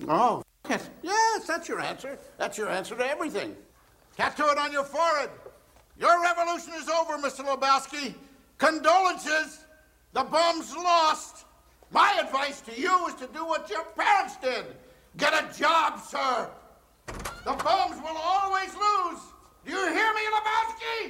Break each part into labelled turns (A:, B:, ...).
A: Oh, yes, that's your answer. That's your answer to everything. Tattoo it on your forehead. Your revolution is over, Mr. Lebowski. Condolences. The bum's lost. My advice to you is to do what your parents did. Get a job, sir. The bums will always lose. Do you hear me, Lebowski?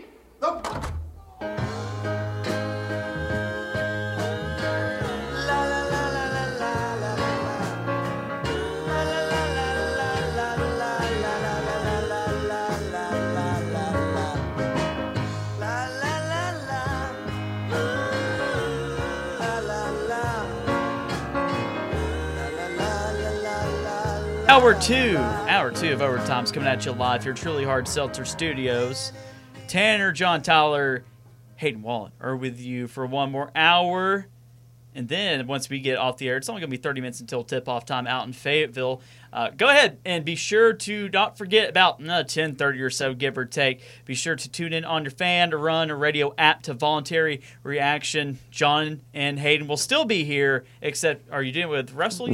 B: Hour two of Overtime's coming at you live here at Truly Hard Seltzer Studios. Tanner, John Tyler, Hayden Wallen are with you for one more hour. And then once we get off the air, it's only going to be 30 minutes until tip-off time out in Fayetteville. Go ahead and be sure to not forget about 10:30 or so, give or take. Be sure to tune in on your fan to run a radio app to voluntary reaction. John and Hayden will still be here, except, are you doing it with Russell?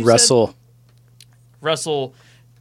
B: Russell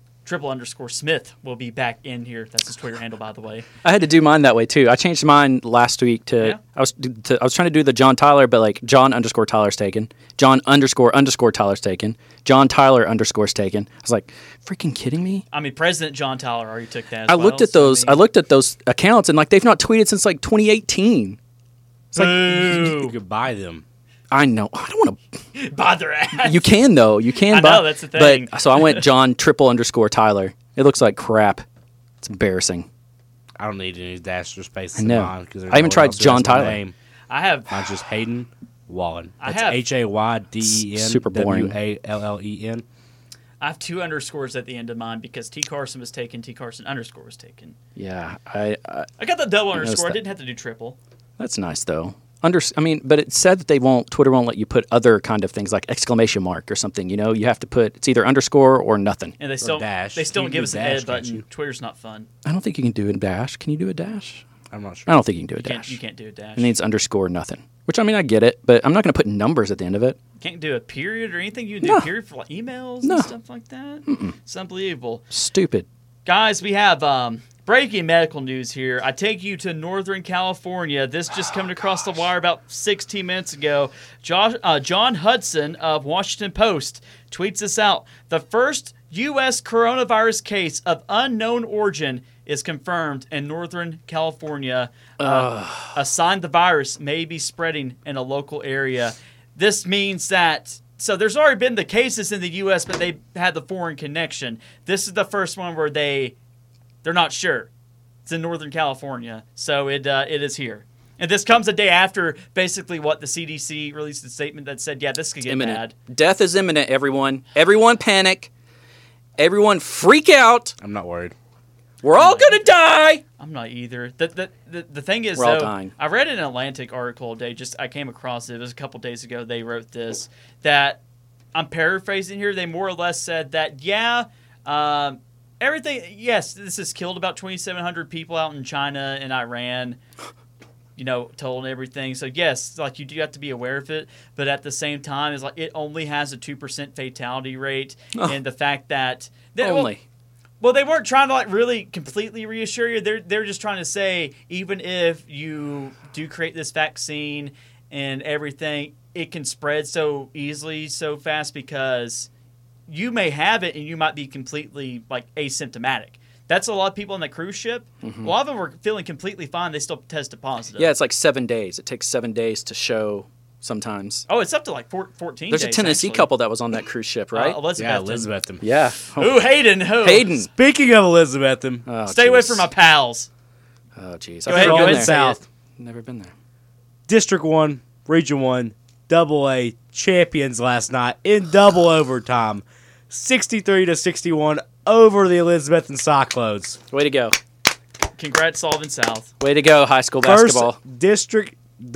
B: __ Smith will be back in here. That's his Twitter handle, by the way.
C: I had to do mine that way too. I changed mine last week to. Yeah. I was trying to do the John Tyler, but like John _ Tyler's taken. John _ Tyler's taken. John Tyler _ taken. I was like, freaking kidding me?
B: I mean, President John Tyler already took that.
C: I looked at those. I looked at those accounts, and like they've not tweeted since like 2018. It's like
D: you could buy them.
C: I know. I don't want
B: to buy their ass.
C: You can though. You can.
B: I know, that's the thing.
C: But so I went John _ Tyler. It looks like crap. It's embarrassing.
D: I don't need any dash or spaces.
C: I know. I even tried John Tyler.
D: Name.
B: I have.
D: Mine's just Hayden Wallen.
B: That's
D: HAYDEN.
C: Super boring.
D: WALLEN.
B: I have 2 underscores at the end of mine because T Carson was taken. T Carson _ was taken.
C: Yeah, I
B: got the double underscore. I didn't have to do triple.
C: That's nice though. But it said that Twitter won't let you put other kind of things like exclamation mark or something. You know, you have to put, it's either underscore or nothing.
B: And they still don't give us an edit button. Twitter's not fun.
C: I don't think you can do a dash. Can you do a dash?
D: I'm not sure.
C: I don't think you can do a dash.
B: You can't do a dash.
C: It needs underscore nothing. Which, I mean, I get it, but I'm not going to put numbers at the end of it.
B: Can't do a period or anything? You can do a period for like emails and stuff like that? It's unbelievable.
C: Stupid.
B: Guys, we have breaking medical news here. I take you to Northern California. This just coming across the wire about 16 minutes ago. John Hudson of Washington Post tweets this out. The first U.S. coronavirus case of unknown origin is confirmed in Northern California. A sign the virus may be spreading in a local area. This means that... So there's already been the cases in the U.S., but they had the foreign connection. This is the first one where they're not sure. It's in Northern California, so it is here. And this comes a day after basically what the CDC released a statement that said, yeah, this could get bad.
C: Death is imminent, everyone. Everyone panic. Everyone freak out.
D: I'm not worried.
C: We're all going to die.
B: I'm not either. The thing is,
C: we're all dying.
B: I read an Atlantic article today. I came across it. It was a couple days ago. They wrote this. That I'm paraphrasing here. They more or less said that, everything. Yes, this has killed about 2,700 people out in China and Iran. Total and everything. So yes, like you do have to be aware of it. But at the same time, it's like it only has a 2% fatality rate, and the fact that
C: only.
B: Well, they weren't trying to like really completely reassure you. They're just trying to say even if you do create this vaccine and everything, it can spread so easily, so fast because you may have it and you might be completely like asymptomatic. That's a lot of people on the cruise ship. Mm-hmm. A lot of them were feeling completely fine. They still tested positive.
C: Yeah, it's like 7 days. It takes 7 days to show sometimes.
B: Oh, it's up to like 14
C: There's
B: days,
C: a Tennessee
B: actually.
C: couple that was on that cruise ship, right?
D: Elizabeth.
C: Yeah.
B: Ooh, Hayden.
C: Hayden.
D: Speaking of Elizabeth.
B: Stay away from my pals.
C: Oh, jeez.
B: Go ahead,
D: South.
C: Never been there.
D: District 1, Region 1, AA champions last night in double overtime. 63-61 over the Elizabethan Cyclones.
C: Way to go.
B: Congrats, Sullivan South.
C: Way to go, high school basketball.
D: First District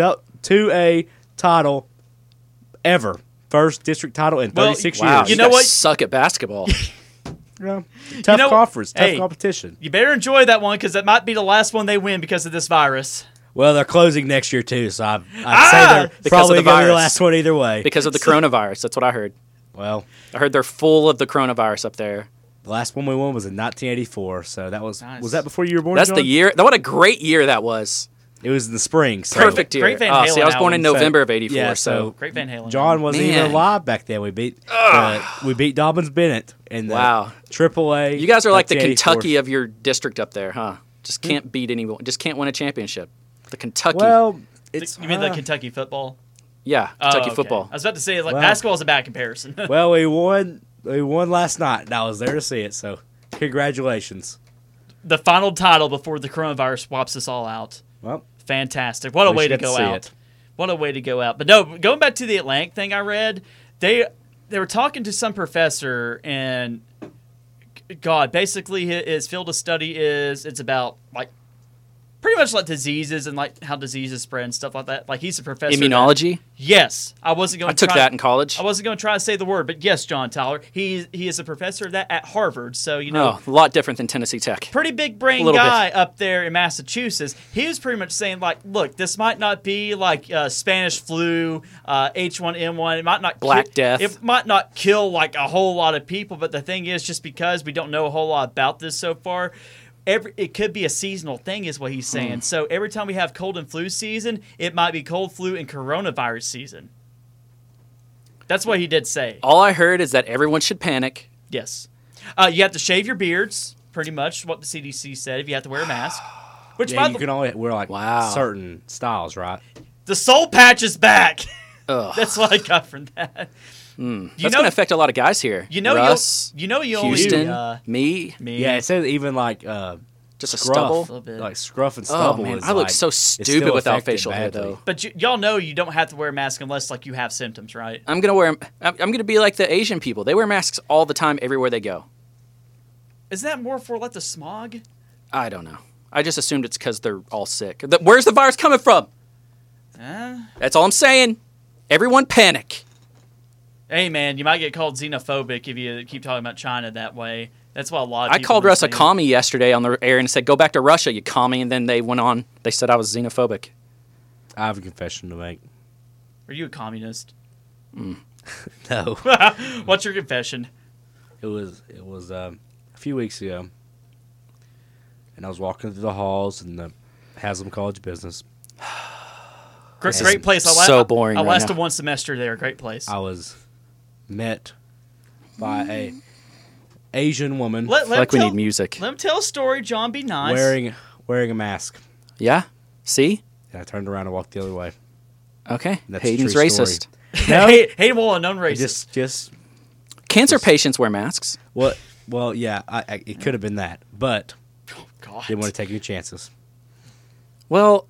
D: 2A title ever. First district title in 36
C: wow,
D: years.
B: You know what?
C: Suck at basketball.
D: Yeah. Tough conference, tough competition.
B: You better enjoy that one because that might be the last one they win because of this virus.
D: Well, they're closing next year too, so I'd say they're probably going to be the last one either way.
C: Because of the coronavirus, that's what I heard.
D: Well,
C: I heard they're full of the coronavirus up there.
D: the last one we won was in 1984, so that was
B: Nice.
D: was that before you were born?
C: That's
D: John?
C: the year. What a great year that was.
D: It was in the spring. So.
C: Perfect year.
B: Great Van
C: See, I was
B: Halen
C: born in
B: album.
C: November of '84,
D: Yeah,
C: so
B: Great Van Halen.
D: John wasn't
C: Man.
D: even alive back then. We beat Dobbins Bennett in the
C: Wow.
D: AAA.
C: you guys are like the
D: 1984.
C: Kentucky of your district up there, huh? Just can't beat anyone. Just can't win a championship. The Kentucky.
D: Well, it's
B: You mean the Kentucky football?
C: yeah,
B: Oh,
C: Kentucky
B: okay.
C: football.
B: I was about to say, like,
D: Well-
B: basketball is a bad comparison.
D: well, we won. We won last night, and I was there to see it. So, congratulations.
B: The final title before the coronavirus wipes us all out.
D: Well,
B: Fantastic. What a
D: we
B: way
D: should
B: to
D: get
B: go
D: see
B: out.
D: it.
B: What a way to go out. But no, going back to the Atlantic thing I read, they were talking to some professor, and God, basically his field of study is it's about like pretty much like diseases and like how diseases spread and stuff like that. Like he's a professor.
C: Immunology.
B: Yes, I wasn't going.
C: I took that in college.
B: I wasn't going to try to say the word, but yes, John Tyler. He is a professor of that at Harvard. So you know,
C: Oh, a lot different than Tennessee Tech.
B: pretty big brain
C: Little
B: guy up there in Massachusetts. He was pretty much saying like, look, this might not be like Spanish flu, H1N1. It might not
C: Black Death.
B: It might not kill like a whole lot of people. But the thing is, just because we don't know a whole lot about this so far. It could be a seasonal thing, is what he's saying. So every time we have cold and flu season, it might be cold, flu, and coronavirus season. That's what he did say.
C: All I heard is that everyone should panic.
B: Yes. You have to shave your beards, pretty much what the CDC said, if you have to wear a mask. Which,
D: yeah,
B: by
D: you
B: the
D: can only wear like
C: Wow.
D: certain styles, right?
B: the soul patch is back.
C: Ugh.
B: That's what I got from that.
C: That's going to affect a lot of guys here.
B: You know,
C: Russ,
B: you
C: Houston,
B: only
C: me,
B: me.
D: Yeah, it says even like
C: just a
D: scruff,
C: stubble.
B: little bit.
D: like scruff and
C: Oh
D: stubble.
C: man,
D: is
C: I look
D: like,
C: so
D: it's
C: stupid
D: still
C: without
D: affected
C: facial hair,
D: badly.
C: though.
B: But y'all know you don't have to wear a mask unless like you have symptoms, right?
C: I'm gonna wear. I'm gonna be like the Asian people. They wear masks all the time, everywhere they go.
B: Is that more for like the smog?
C: I don't know. I just assumed it's because they're all sick. Where's the virus coming from? That's all I'm saying. Everyone panic.
B: Hey man, you might get called xenophobic if you keep talking about China that way. That's what a lot of
C: I
B: people
C: called
B: are
C: Russ a
B: saying.
C: commie yesterday on the air and said, "Go back to Russia, you commie." And then they went on. They said I was xenophobic.
D: I have a confession to make.
B: Are you a communist?
D: No,
B: What's your confession?
D: it was a few weeks ago, and I was walking through the halls in the Haslam College of Business.
B: Great place.
C: so boring
B: I
C: right
B: lasted
C: now.
B: one semester there. Great place.
D: I was met by a Asian woman
B: Let
C: I feel like we
B: him
C: need music.
B: Let him tell a story. John, be nice.
D: wearing a mask,
C: Yeah. See.
D: and I turned around and walked the other way.
C: Okay.
D: That's a
C: Hayden's
D: true
C: racist.
D: No,
B: hate him all unknown racist.
D: just
C: Cancer patients wear masks.
D: what? Well, yeah, it could have been that, but
B: God.
D: didn't want to take any chances.
C: Well,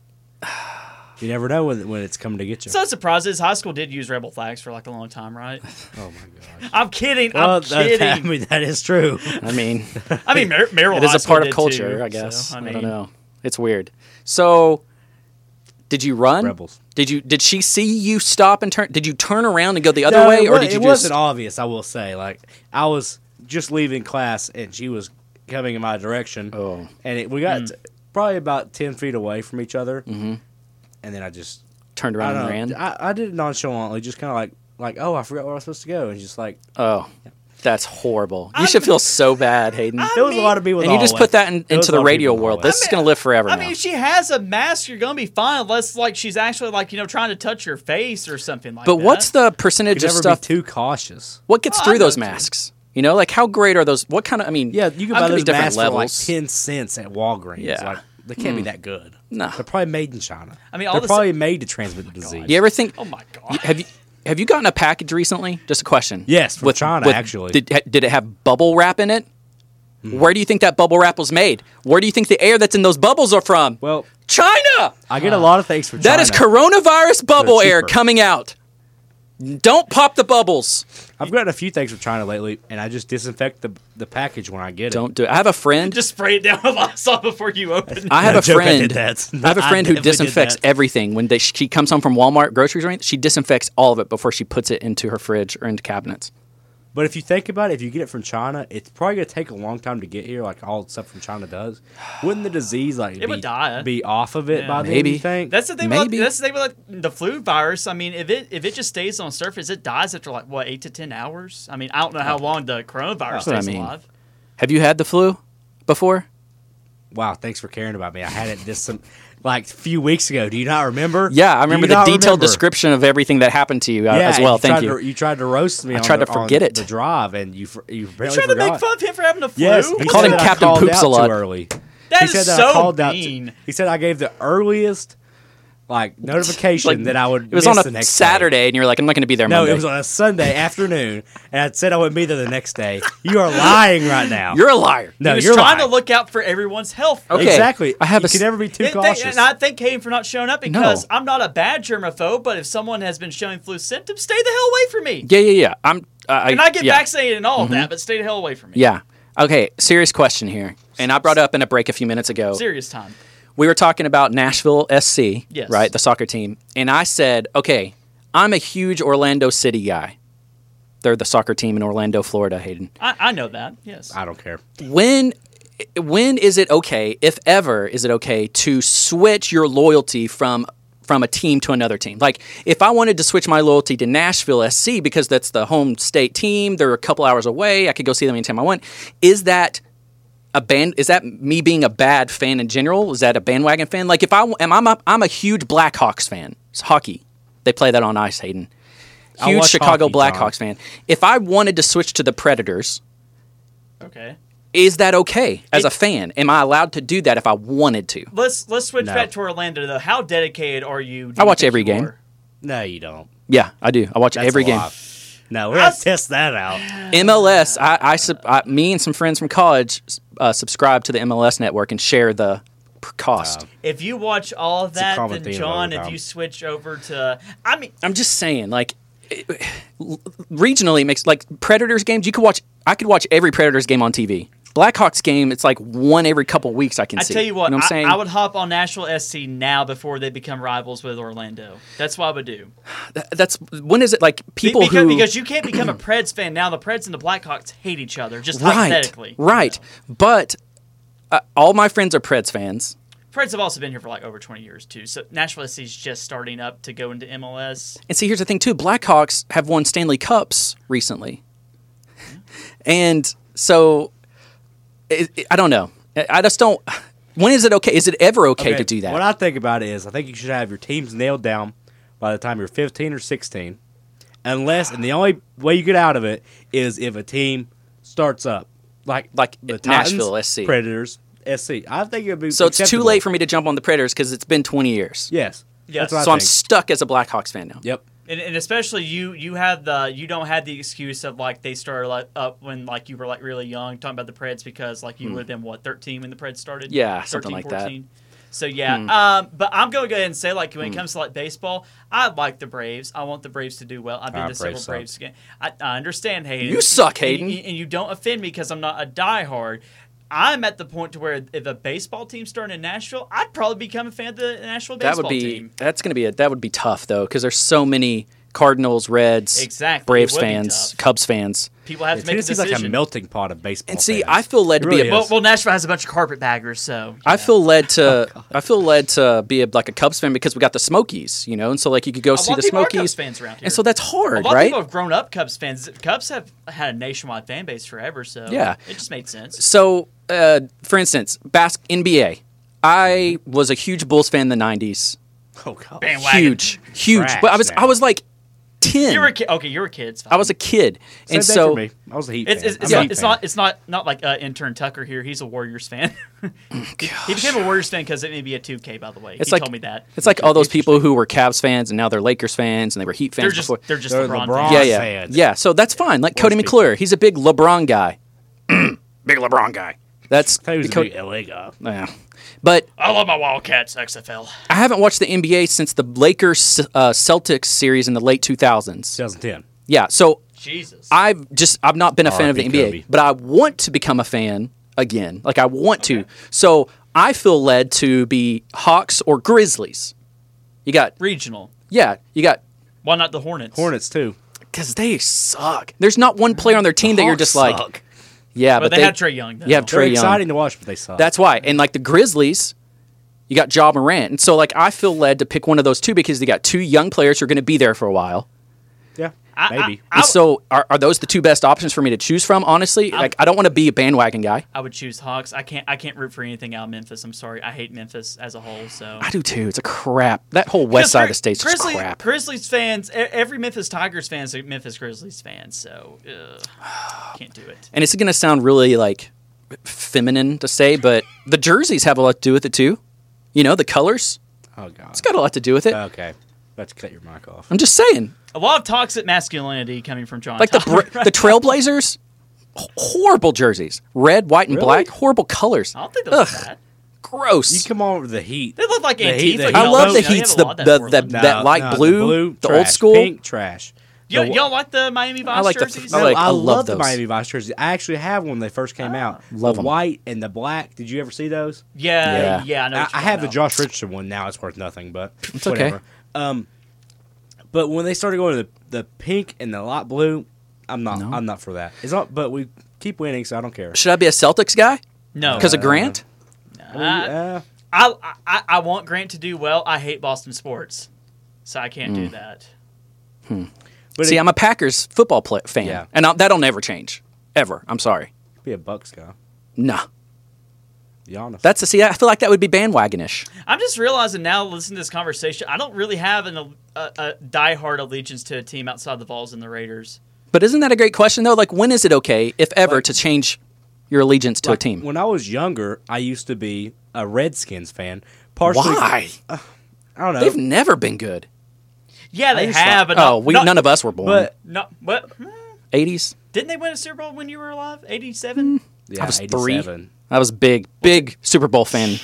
D: You never know when it's coming to get you.
B: It's not surprising. High school did use rebel flags for like a long time, right?
D: Oh my gosh.
B: I'm kidding.
D: Well,
B: I'm kidding.
D: I mean, that is true.
C: I mean,
B: I mean, Merrill
C: it is
B: High
C: a
B: School
C: part of
B: did
C: culture,
B: too,
C: I guess.
B: so,
C: I don't know. It's weird. So, did you run?
D: Rebels.
C: Did she see you stop and turn? Did you turn around and go the other way, or did you
D: it
C: just?
D: wasn't obvious, I will say. Like, I was just leaving class, and she was coming in my direction.
C: Oh.
D: And we got probably about 10 feet away from each other. Mm-hmm. And then I just...
C: Turned
D: I
C: around
D: don't
C: and
D: know.
C: ran.
D: I did it nonchalantly, just kind of like, oh, I forgot where I was supposed to go. And just like...
C: Oh, that's horrible. You should feel so bad, Hayden.
D: There was a lot of people
C: and you just put that into the radio world.
D: This
C: This is going to live forever
B: I
C: now.
B: mean, if she has a mask, you're gonna be fine, unless like she's actually like trying to touch your face or something like
C: But
B: that.
C: what's the percentage
D: You
C: of
D: never
C: stuff?
D: be too cautious.
C: What gets
B: Oh, I
C: through
B: know
C: those
B: too.
C: masks? You know, like how great are those? What kind of? I mean,
D: Yeah, you can
C: I'm
D: buy
C: gonna be
D: those
C: different
D: masks for like
C: levels.
D: 10 cents at Walgreens.
C: Yeah.
D: Like, they can't be that good.
C: No.
D: They're probably made in China.
B: I mean, all
D: they're
B: the
D: probably made to transmit the disease.
C: You ever think?
B: Oh my god.
C: Have you gotten a package recently? Just a question.
D: Yes, from China, actually.
C: Did it have bubble wrap in it?
D: Mm-hmm.
C: Where do you think that bubble wrap was made? Where do you think the air that's in those bubbles are from?
D: Well,
C: China.
D: I get a lot of things from
C: That
D: China.
C: is coronavirus bubble air
D: cheaper.
C: coming out. Don't pop the bubbles.
D: I've gotten a few things from China lately, and I just disinfect the package when I get it.
C: Don't do it. I have a friend.
B: Just spray it down with Lysol before you open it.
C: I have
D: No
C: a
D: joke, I
C: friend.
D: did that.
C: I have a
D: I
C: friend who
D: definitely did
C: disinfects
D: that.
C: everything when she comes home from Walmart groceries or anything. She disinfects all of it before she puts it into her fridge or into cabinets.
D: But if you think about it, if you get it from China, it's probably going to take a long time to get here, like all the stuff from China does. Wouldn't the disease
B: would die.
D: be off of it by then,
C: Maybe.
D: you think?
B: That's the thing.
C: Maybe.
B: That's the thing with like, the flu virus. I mean, if it just stays on the surface, it dies after like what 8 to 10 hours. I mean, I don't know how long the coronavirus
C: That's what I
B: stays
C: mean.
B: alive.
C: Have you had the flu before?
D: Wow, thanks for caring about me. I had it like a few weeks ago. Do you not remember?
C: Yeah, I remember
D: Do you
C: the
D: not
C: detailed
D: remember?
C: description of everything that happened to you
D: Yeah,
C: as
D: and
C: well. Thank you.
D: You tried to roast me.
C: I tried to forget
D: on
C: it.
D: the drive, and you apparently
B: You trying to make
D: forgot.
B: fun of him for having a flu?
D: Yes,
C: I called him
D: said I
C: Captain
D: called
C: Poops
D: out
C: a lot.
D: Too early.
B: That
D: He
B: is
D: said that I
B: so
D: called out.
B: mean.
D: He said I gave the earliest notification
C: Like,
D: that I would.
C: It was
D: miss
C: on
D: the
C: a
D: next
C: Saturday,
D: Day.
C: and you're like, I'm not going to be there
D: No,
C: Monday.
D: it was on a Sunday afternoon, and I said I would be there the next day. You are lying right now.
C: You're a liar.
D: no,
B: He was
D: you're
B: trying
D: lying.
B: to look out for everyone's health.
C: Okay.
D: Exactly.
C: I have
D: you
C: a
D: can
C: s-
D: never be too
B: And
D: cautious.
B: I thank Hayden for not showing up because
C: No.
B: I'm not a bad germaphobe, but if someone has been showing flu symptoms, stay the hell away from me.
C: Yeah.
B: And I get
C: yeah.
B: vaccinated and all of that, but stay the hell away from me.
C: Yeah. Okay, serious question here. And I brought it up in a break a few minutes ago.
B: Serious time.
C: We were talking about Nashville SC,
B: Yes.
C: right, the soccer team. And I said, okay, I'm a huge Orlando City guy. They're the soccer team in Orlando, Florida, Hayden.
B: I know that, yes.
D: I don't care.
C: When is it okay, if ever, is it okay to switch your loyalty from a team to another team? Like, if I wanted to switch my loyalty to Nashville SC because that's the home state team, they're a couple hours away, I could go see them anytime I want. Is that me being a bad fan in general? Is that a bandwagon fan? Like, if I'm a huge Blackhawks fan. It's hockey. They play that on ice, Hayden.
D: I
C: Huge
D: watch
C: Chicago
D: hockey,
C: Blackhawks fan. If I wanted to switch to the Predators,
B: Okay.
C: is that okay as a fan? Am I allowed to do that if I wanted to?
B: Let's switch
D: No.
B: back to Orlando, though. How dedicated are you?
C: I watch every game.
D: No, you don't.
C: Yeah, I do. I watch
D: That's
C: every
D: a
C: game.
D: lie. No, we're gonna test that out.
C: MLS. Me and some friends from college subscribe to the MLS network and share the cost.
B: If you watch all of
D: a
B: that,
D: common
B: then
D: theme
B: John,
D: all
B: if
D: the
B: you
D: time.
B: switch over to, I mean,
C: I'm just saying, like, regionally it makes like Predators games. I could watch every Predators game on TV. Blackhawks game, it's like one every couple weeks I can
B: I
C: see.
B: tell you what,
C: know what I'm saying?
B: I would hop on Nashville SC now before they become rivals with Orlando. That's what I would do.
C: That's when is it like people
B: because you can't become a Preds fan now. The Preds and the Blackhawks hate each other, just hypothetically.
C: right. But all my friends are Preds fans.
B: Preds have also been here for like over 20 years too. So Nashville SC is just starting up to go into MLS.
C: And see, here's the thing too: Blackhawks have won Stanley Cups recently, and so I don't know. I just don't. When is it okay? Is it ever okay to do that?
D: What I think about it is, I think you should have your teams nailed down by the time you're 15 or 16, and the only way you get out of it is if a team starts up, like the
C: Nashville
D: Titans,
C: SC.
D: Predators, SC. I think it would be
C: So it's too
D: acceptable.
C: late for me to jump on the Predators because it's been 20 years.
D: Yes.
B: Yes.
D: That's what
C: So
D: I
C: I'm
D: think.
C: stuck as a Blackhawks fan now.
D: Yep.
B: And especially you don't have the excuse of like they started like up when like you were like really young talking about the Preds because like you would have been what 13 when the Preds started.
C: Yeah, something like that.
B: So yeah, but I'm going to go ahead and say like when it comes to like baseball, I like the Braves. I want the Braves to do well. I've been to several
D: Braves
B: Braves games. I understand, Hayden.
C: You suck,
B: And
C: Hayden.
B: and you don't offend me because I'm not a diehard. I'm at the point to where if a baseball team started in Nashville, I'd probably become a fan of the Nashville
C: That
B: baseball
C: would be
B: team.
C: that would be tough though because there's so many Cardinals, Reds,
B: Exactly,
C: Braves
B: it would be
C: fans,
B: tough.
C: Cubs fans.
B: People have to make a
D: Tennessee's
B: decision.
D: like a melting pot of baseball.
C: And see,
D: fans.
C: I feel led to
D: It
C: be
D: really
C: a
D: is.
B: Well, Nashville has a bunch of carpetbaggers, so
C: I feel led to be like a Cubs fan because we got the Smokies, and so like you could go see
B: lot
C: the
B: of people are
C: Smokies,
B: Cubs fans around here.
C: and so that's
B: A
C: hard,
B: lot of
C: right?
B: people have grown up Cubs fans. Cubs have had a nationwide fan base forever, so
C: Yeah.
B: it just made sense.
C: So, for instance, NBA. I was a huge Bulls fan in the '90s.
D: Oh god.
B: Bandwagon.
C: Huge.
D: Trash
C: But I
D: now.
C: was like 10.
B: You were a kid. Okay, you were a kid. It's fine.
C: I was a kid,
D: Same
C: and
D: thing
C: so
D: for me. I was a Heat
B: It's,
D: fan.
B: it's, it's,
D: I'm a
B: not,
D: Heat
B: it's
D: fan.
B: not. It's not like intern Tucker here. He's a Warriors fan. He became a Warriors fan because it may be a 2K. By the way,
C: It's
B: he
C: like
B: told me that.
C: It's like all those people who were Cavs fans and now they're Lakers fans and they were Heat fans
B: They're just
C: before.
B: they're just
D: They're
B: LeBron.
D: LeBron.
B: fans.
C: Yeah.
D: fans.
C: Yeah, so that's fine. Like Cody
D: people.
C: McClure, he's a big LeBron guy. Big LeBron guy. That's
D: I thought he was a
C: Co-
D: big LA guy.
C: yeah. But
B: I love my Wildcats XFL.
C: I haven't watched the NBA since the Lakers Celtics series in the late 2000s.
D: 2010.
C: Yeah, so
B: Jesus.
C: I've not been a fan of the
D: R.I.P.
C: NBA,
D: Kobe.
C: but I want to become a fan again. Like I want to. So I feel led to be Hawks or Grizzlies. You got
B: Regional.
C: you got
B: Why not the Hornets?
D: Hornets too.
C: Because they suck. There's not one player on their team that you're just like,
D: Suck.
C: yeah,
B: But
C: but
B: they have Trae Young, though.
C: You have
D: They're
C: Trae Young.
D: exciting to watch, but they suck.
C: That's why. And like the Grizzlies, you got Ja Morant. And so like I feel led to pick one of those two because they got two young players who are going to be there for a while.
D: yeah,
B: I-
D: maybe.
C: And so are those the two best options for me to choose from? Honestly, like I don't want to be a bandwagon guy.
B: I would choose Hawks. I can't root for anything out of Memphis. I'm sorry. I hate Memphis as a whole. So
C: I do too. It's a crap. That whole west side of the state's just crap.
B: Grizzlies fans, every Memphis Tigers fans are Memphis Grizzlies fans. So can't do it.
C: And it's going to sound really like feminine to say, but the jerseys have a lot to do with it too. You know, the colors.
D: Oh god.
C: It's got a lot to do with it.
D: Okay, let's cut your mic off.
C: I'm just saying.
B: A lot of toxic masculinity coming from John.
C: Like
B: Tyler.
C: the Trailblazers, horrible jerseys. Red, white, and
D: Really?
C: black. Horrible colors.
B: I don't think those
C: Ugh.
B: are bad.
C: Gross.
D: You come on with the Heat.
B: They look like
D: The Heat-
B: Antifa.
D: the
C: I
B: yellows.
C: love the
B: You know, they have
C: Heat's
B: a lot of that for them.
C: that light blue, the old
D: trash.
C: school.
D: Pink trash.
B: Y'all like the Miami Vice
C: I like the-
B: jerseys?
C: I like-
D: I
C: love
D: love the
C: those.
D: Miami Vice jersey. I actually have one when they first came out.
C: Love
D: the
C: 'em.
D: white and the black. Did you ever see those?
B: yeah. I know.
D: I
B: what you're
D: have the
B: talking
D: Josh Richardson one now. It's worth nothing, but
C: It's okay.
D: whatever. But when they started going to the pink and the light blue, I'm not for that. It's not. But we keep winning, so I don't care.
C: Should I be a Celtics guy
B: No,
C: because of Grant?
B: I want Grant to do well. I hate Boston sports, so I can't do that.
D: But
C: See, I'm a Packers football fan,
D: Yeah.
C: and that'll never change, ever. I'm sorry.
D: be a Bucks guy.
C: Nah,
D: Be honest.
C: I feel like that would be bandwagonish.
B: I'm just realizing now, listening to this conversation, I don't really have a diehard allegiance to a team outside the Vols and the Raiders.
C: But isn't that a great question though? Like, when is it okay, if ever, to change your allegiance to a
D: Like,
C: team?
D: When I was younger, I used to be a Redskins fan. Partially,
C: Why?
D: I don't know.
C: They've never been good.
B: Yeah, they
D: just
B: have. But
C: None of us were born.
D: but
B: What?
C: 80s.
B: Didn't they win a Super Bowl when you were alive? 87.
D: yeah,
C: I was
D: 87.
C: I was big Super Bowl fan.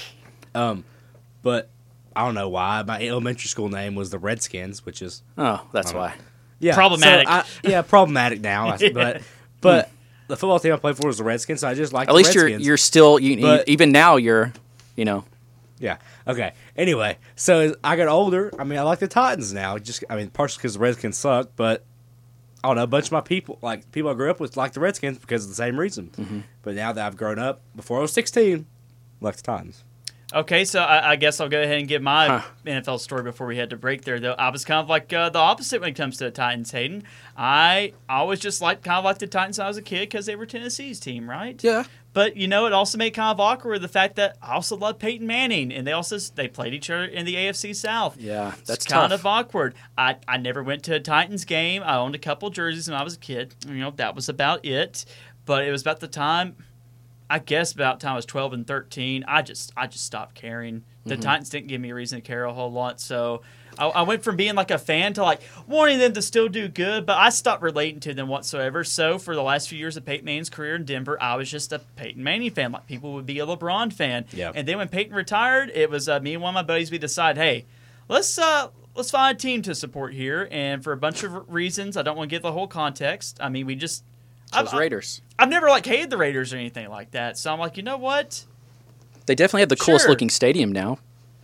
D: But I don't know why. My elementary school name was the Redskins, which is
C: Oh, that's why.
D: yeah
B: Problematic.
D: So problematic now. But the football team I played for was the Redskins. So I just like
C: At
D: the
C: least
D: Redskins.
C: you're still
D: But-
C: even now you're, you know.
D: Yeah. Okay. Anyway, so as I got older, I like the Titans now. Partially because the Redskins suck, but I don't know. A bunch of my people I grew up with, like the Redskins because of the same reason.
C: Mm-hmm.
D: But now that I've grown up, before I was 16, like the Titans.
B: Okay, so I guess I'll go ahead and give my NFL story before we head to break there, though. I was kind of like the opposite when it comes to the Titans, Hayden. I always just kind of like the Titans when I was a kid because they were Tennessee's team, right?
C: Yeah.
B: But, it also made kind of awkward the fact that I also love Peyton Manning, and they played each other in the AFC South.
C: Yeah, that's
B: It's kind
C: tough.
B: of awkward. I never went to a Titans game. I owned a couple jerseys when I was a kid. That was about it. But it was about the time, I guess about the time I was 12 and 13, I just stopped caring. The Titans didn't give me a reason to care a whole lot. So I went from being like a fan to like wanting them to still do good, but I stopped relating to them whatsoever. So for the last few years of Peyton Manning's career in Denver, I was just a Peyton Manning fan, like people would be a LeBron fan.
D: Yeah.
B: And then when Peyton retired, it was me and one of my buddies, we decided, hey, let's find a team to support here. And for a bunch of reasons, I don't want to give the whole context. We just
C: Those Raiders.
B: I've never hated the Raiders or anything like that. So I'm like, you know what?
C: They definitely have the coolest
B: Sure.
C: looking stadium now.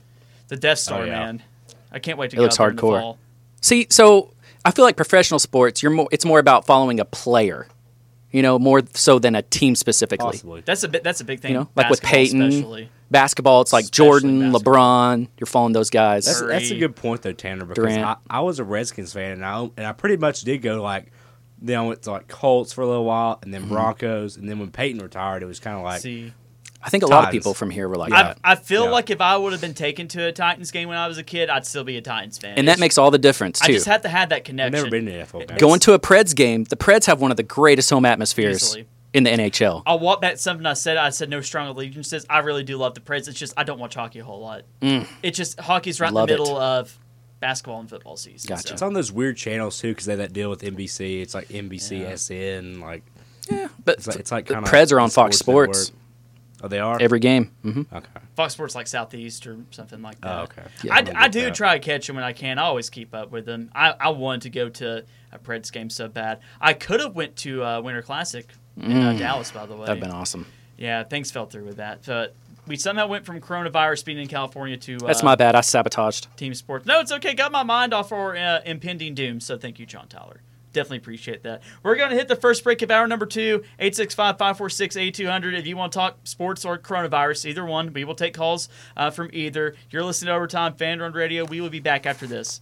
B: The Death Star,
D: yeah.
B: man. I can't wait to
C: It
B: get
C: looks
B: out there in the
C: hardcore.
B: fall.
C: See, so I feel like professional sports, it's more about following a player, more so than a team specifically.
D: Possibly.
B: That's a big thing.
C: Like with
B: basketball
C: Peyton,
B: especially.
C: basketball, it's like
B: Especially
C: Jordan,
B: basketball.
C: LeBron. You're following those guys.
D: That's a good point though, Tanner. Because
C: Durant.
D: I was a Redskins fan, and I pretty much did go then I went to Colts for a little while, and then Broncos, and then when Peyton retired, it was kind of like
B: See,
C: I think a lot of
D: Titans.
C: people from here were like
B: I,
C: that.
B: I feel
D: Yeah.
B: like if I would have been taken to a Titans game when I was a kid, I'd still be a Titans fan.
C: And that makes all the difference,
B: I
C: too.
B: just have to have that
D: I've
B: connection.
D: never been to an NFL game.
C: Going to a Preds game, the Preds have one of the greatest home atmospheres
B: Easily.
C: in the NHL.
B: I'll walk back to something I said. I said no strong allegiances. I really do love the Preds. It's just I don't watch hockey a whole lot. It's just hockey's right
C: Love
B: in
C: it.
B: the middle of basketball and football season.
C: Gotcha.
B: so.
D: It's on those weird channels too because they have that deal with NBC. It's like NBC
B: Yeah.
D: SN.
C: But
D: It's like
C: the
D: kind of
C: Preds are on Fox Sports
D: Oh, they are
C: every game. Hmm.
D: Okay.
B: Fox Sports like Southeast or something like that.
D: Oh, okay.
C: Yeah,
B: I,
D: I'm gonna
B: I
D: get
B: do
D: that.
B: try to catch them when I can. I always keep up with them. I wanted to go to a Preds game so bad. I could have went to Winter Classic in Dallas, by the way.
C: That'd been awesome.
B: Yeah, things fell through with that. But we somehow went from coronavirus being in California to
C: That's my bad. I sabotaged.
B: team sports. No, it's okay. Got my mind off our impending doom. So thank you, John Tyler. Definitely appreciate that. We're going to hit the first break of hour number 2, 865-546-8200. If you want to talk sports or coronavirus, either one, we will take calls from either. You're listening to Overtime Fan Run Radio. We will be back after this.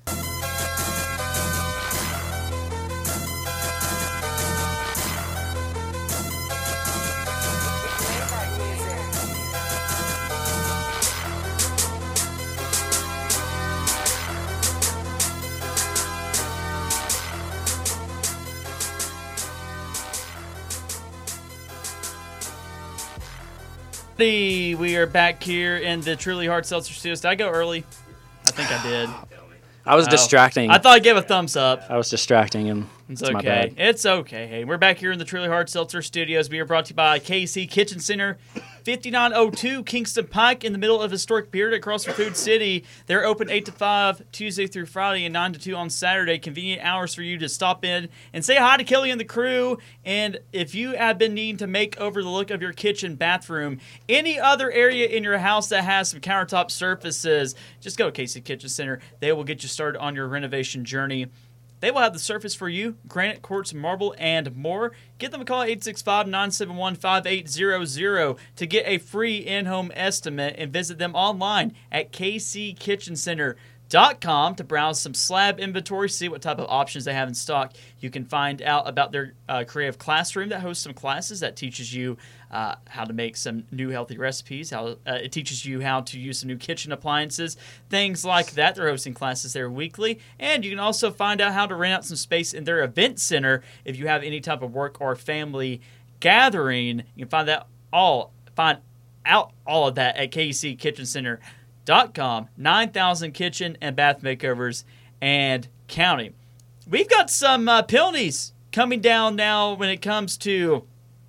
B: We are back here in the Truly Hard Seltzer Studios. Did I go early? I think I did.
C: I was distracting.
B: I thought I gave a thumbs up.
C: I was distracting him.
B: It's
C: my
B: okay.
C: bad.
B: It's okay. Hey, we're back here in the Truly Hard Seltzer Studios. We are brought to you by KC Kitchen Center, 5902 Kingston Pike, in the middle of historic Beard across from Food City. They're open 8 to 5 Tuesday through Friday and 9 to 2 on Saturday. Convenient hours for you to stop in and say hi to Kelly and the crew. And if you have been needing to make over the look of your kitchen, bathroom, any other area in your house that has some countertop surfaces, just go to KC Kitchen Center. They will get you started on your renovation journey. They will have the surface for you, granite, quartz, marble, and more. Give them a call at 865-971-5800 to get a free in-home estimate, and visit them online at kckitchencenter.com to browse some slab inventory, see what type of options they have in stock. You can find out about their creative classroom that hosts some classes that teaches you how to make some new healthy recipes. It teaches you how to use some new kitchen appliances, things like that. They're hosting classes there weekly. And you can also find out how to rent out some space in their event center if you have any type of work or family gathering. You can find out all of that at kckitchencenter.com. 9,000 kitchen and bath makeovers and counting. We've got some penalties coming down now when it comes to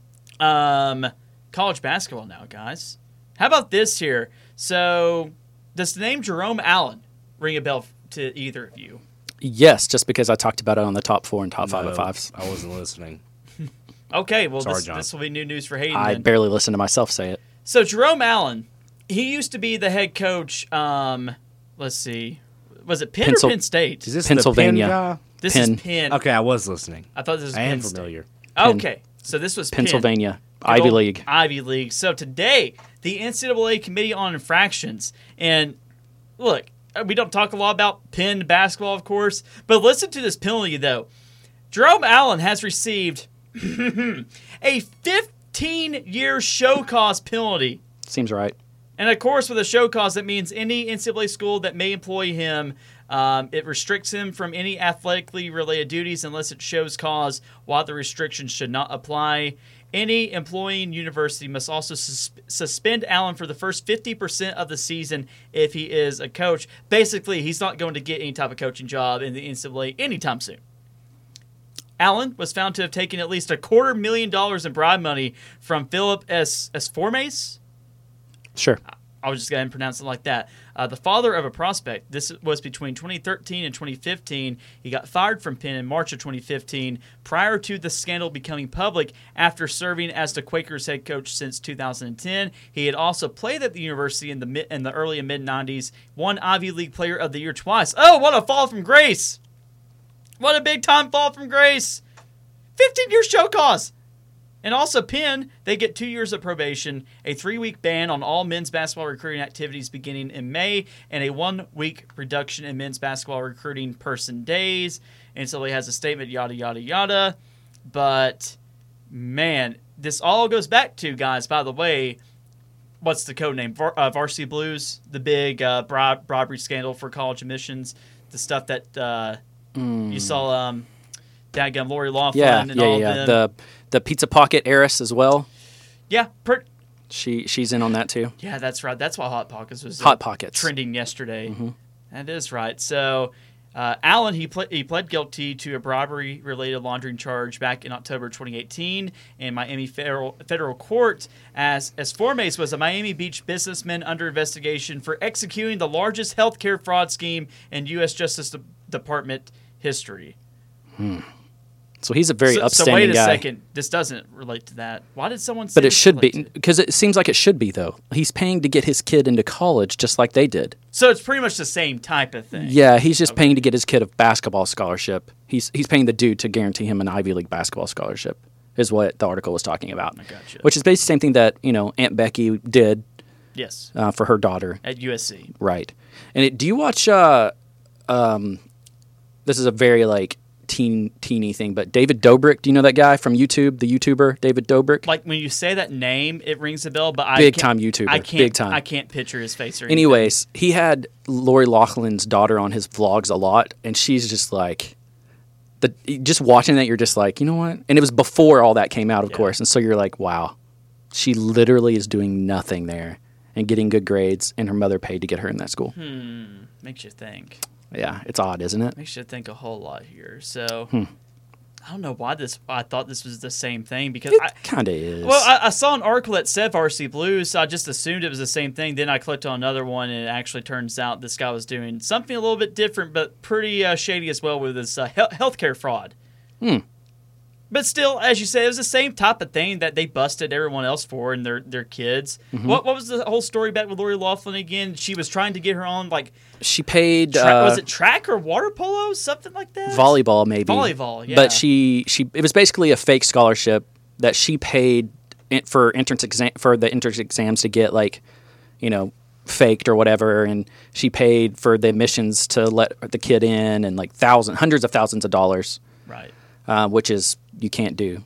B: college basketball now, guys. How about this here? So, does the name Jerome Allen ring a bell to either of you?
C: Yes, just because I talked about it on the top 4 and top 5 at 5s.
D: I wasn't listening.
B: Okay, well,
D: Sorry,
B: this will be new news for Hayden.
C: I
B: then.
C: barely listened to myself say it.
B: So, Jerome Allen, he used to be the head coach, let's see, was it Penn or Penn State?
D: Is this
C: Pennsylvania.
D: The Penn guy?
B: This
C: Penn.
B: is Penn.
D: Okay, I was listening.
B: I thought this was
D: I
B: Penn
D: am
B: State.
D: familiar.
B: Okay, so this was
C: Pennsylvania.
B: Penn.
C: Ivy
B: Good old
C: League.
B: Ivy League. So today, the NCAA Committee on Infractions, and look, we don't talk a lot about Penn basketball, of course, but listen to this penalty, though. Jerome Allen has received a 15-year show cause penalty.
C: Seems right.
B: And, of course, with a show cause, that means any NCAA school that may employ him, it restricts him from any athletically related duties unless it shows cause, while the restrictions should not apply. Any employing university must also suspend Allen for the first 50% of the season if he is a coach. Basically, he's not going to get any type of coaching job in the NCAA anytime soon. Allen was found to have taken at least $250,000 in bribe money from Philip S. Formes.
C: Sure.
B: I was just going to pronounce it like that. The father of a prospect. This was between 2013 and 2015. He got fired from Penn in March of 2015 prior to the scandal becoming public after serving as the Quakers head coach since 2010. He had also played at the university in the early and mid-90s, won Ivy League Player of the Year twice. Oh, what a fall from grace. What a big-time fall from grace. 15-year show cause. And also Penn, they get 2 years of probation, a 3-week ban on all men's basketball recruiting activities beginning in May, and a 1-week reduction in men's basketball recruiting person days. And so he has a statement, yada, yada, yada. But, man, this all goes back to, guys, by the way, what's the code name? Varsity Blues, the big bribery scandal for college admissions, the stuff that you saw dadgum Lori Loughlin and all of them.
C: The Pizza Pocket heiress as well.
B: Yeah,
C: she's in on that too.
B: Yeah, that's right. That's why Hot Pockets was trending yesterday.
C: Mm-hmm.
B: That is right. So, Allen, he pled guilty to a bribery-related laundering charge back in October 2018 in Miami federal court, as Formes was a Miami Beach businessman under investigation for executing the largest healthcare fraud scheme in U.S. Justice Department history.
C: So he's a very upstanding guy.
B: So wait a second. This doesn't relate to that. Why did someone say
C: But it should be, because it seems like it should be, though. He's paying to get his kid into college just like they did.
B: So it's pretty much the same type of thing.
C: Yeah, he's just paying to get his kid a basketball scholarship. He's paying the dude to guarantee him an Ivy League basketball scholarship, is what the article was talking about.
B: I gotcha.
C: Which is basically the same thing that, Aunt Becky did
B: Yes.
C: for her daughter.
B: At USC.
C: Right. And do you watch, this is a very, like, teeny thing, but David Dobrik, do you know that guy from YouTube, the YouTuber, David Dobrik?
B: Like, when you say that name, it rings a bell, but
C: Big time YouTuber.
B: I can't,
C: Big time.
B: I can't picture his face or anything.
C: Anyways, he had Lori Loughlin's daughter on his vlogs a lot, and she's just like, just watching that, you're just like, you know what? And it was before all that came out, of course, and so you're like, wow, she literally is doing nothing there and getting good grades, and her mother paid to get her in that school.
B: Makes you think.
C: Yeah, it's odd, isn't it?
B: Makes you think a whole lot here. So, I don't know why I thought this was the same thing because
C: It kind of is.
B: Well, I saw an article that said Varsity Blues, so I just assumed it was the same thing. Then I clicked on another one, and it actually turns out this guy was doing something a little bit different, but pretty shady as well with his healthcare fraud. But still, as you say, it was the same type of thing that they busted everyone else for and their kids. What was the whole story back with Lori Loughlin again? She was trying to get her on, like,
C: she paid
B: was it track or water polo, something like that?
C: volleyball, maybe.
B: Volleyball, yeah.
C: But it was basically a fake scholarship that she paid for the entrance exams to get, like, faked or whatever, and she paid for the admissions to let the kid in, and like hundreds of thousands of dollars,
B: Right.
C: which is you can't do.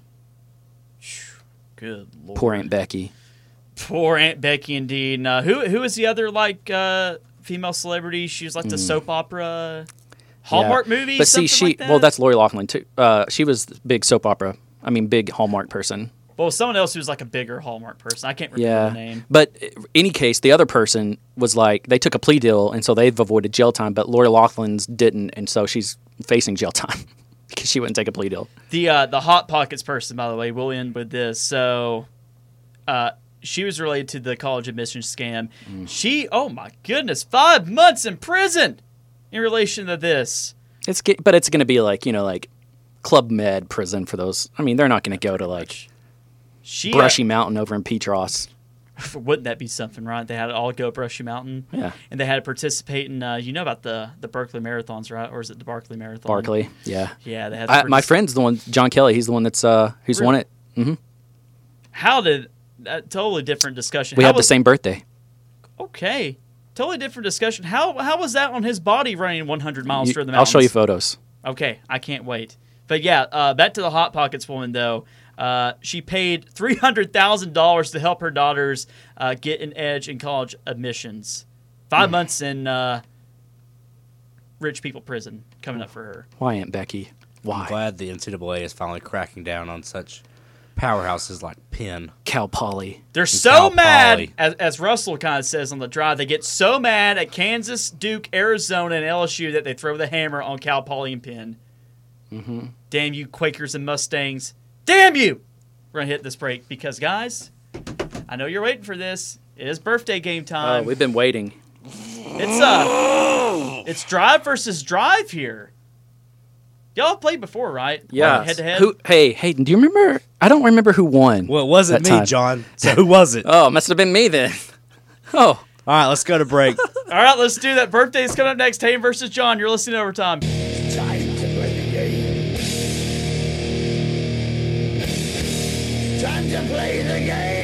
B: Good Lord.
C: Poor Aunt Becky.
B: Poor Aunt Becky, indeed. Who is the other, like, female celebrity? She was like the soap opera Hallmark movie.
C: But see,
B: something like that?
C: well, that's Lori Loughlin too. She was big soap opera. Big Hallmark person.
B: Well, someone else who's like a bigger Hallmark person. I can't remember the name.
C: But in any case, the other person was like, they took a plea deal, and so they've avoided jail time, but Lori Loughlin's didn't, and so she's facing jail time because she wouldn't take a plea deal.
B: The Hot Pockets person, by the way, we'll end with this. So she was related to the college admissions scam. She, oh my goodness, 5 months in prison in relation to this.
C: But it's going to be like, like Club Med prison for those. They're not going to go to like Brushy Mountain over in Petros.
B: Wouldn't that be something, right? They had to all go Brushy Mountain.
C: Yeah.
B: And they had to participate in, about the Berkeley Marathons, right? Or is it the Barkley Marathon?
C: Barkley, yeah.
B: Yeah, they had
C: my friend's the one, John Kelly, he's the one that's who's won it. Mm-hmm.
B: How did that totally different discussion?
C: We had the same birthday.
B: Okay. Totally different discussion. How was that on his body running 100 miles through the mountains?
C: I'll show you photos.
B: Okay, I can't wait. But yeah, back to the Hot Pockets woman, though. She paid $300,000 to help her daughters get an edge in college admissions. 5 months in rich people prison coming up for her.
C: Why, Aunt Becky? Why?
D: I'm glad the NCAA is finally cracking down on such powerhouses like Penn.
C: Cal Poly.
B: They're
D: And
B: so
D: Cal
B: mad,
D: Poly.
B: as Russell kind of says on the drive, they get so mad at Kansas, Duke, Arizona, and LSU that they throw the hammer on Cal Poly and Penn. Mm-hmm. Damn you, Quakers and Mustangs. Damn you! We're going to hit this break because, guys, I know you're waiting for this. It is birthday game time.
C: Oh, we've been waiting.
B: It's drive versus drive here. Y'all have played before, right?
C: Yeah.
B: Head to head.
C: Hey, do you remember? I don't remember who won.
D: Well, it wasn't
C: that
D: me,
C: time.
D: John. So who was it?
C: Oh, it must have been me then. Oh.
D: All right, let's go to break.
B: All right, let's do that. Birthday's coming up next. Hayden versus John. You're listening to Overtime.
A: Time to play the game. Time to play the game.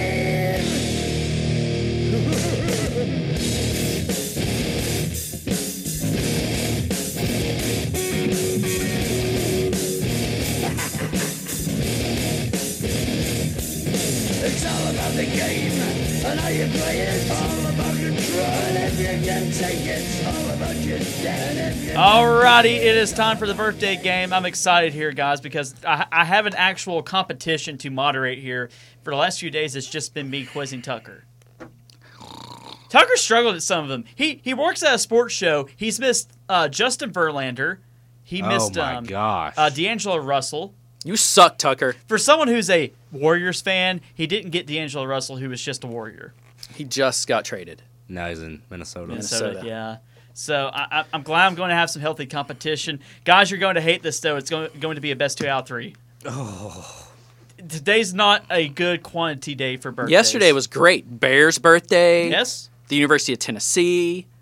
A: It's all about the game and how you play it. It's all about control. And if you can take it, it's all about your dad.
B: Alrighty, it is time for the birthday game. I'm excited here, guys, because I have an actual competition to moderate here. For the last few days, it's just been me quizzing Tucker. Tucker struggled at some of them. He works at a sports show. He's missed Justin Verlander. He missed
D: my gosh.
B: D'Angelo Russell.
C: You suck, Tucker.
B: For someone who's a Warriors fan, he didn't get D'Angelo Russell, who was just a Warrior.
C: He just got traded.
D: Now he's in Minnesota.
C: Minnesota.
B: Yeah. So I'm glad I'm going to have some healthy competition. Guys, you're going to hate this, though. It's going to be a best 2 out of 3. Oh. Today's not a good quantity day for birthdays.
C: Yesterday was great. Bears' birthday.
B: Yes.
C: The University of Tennessee.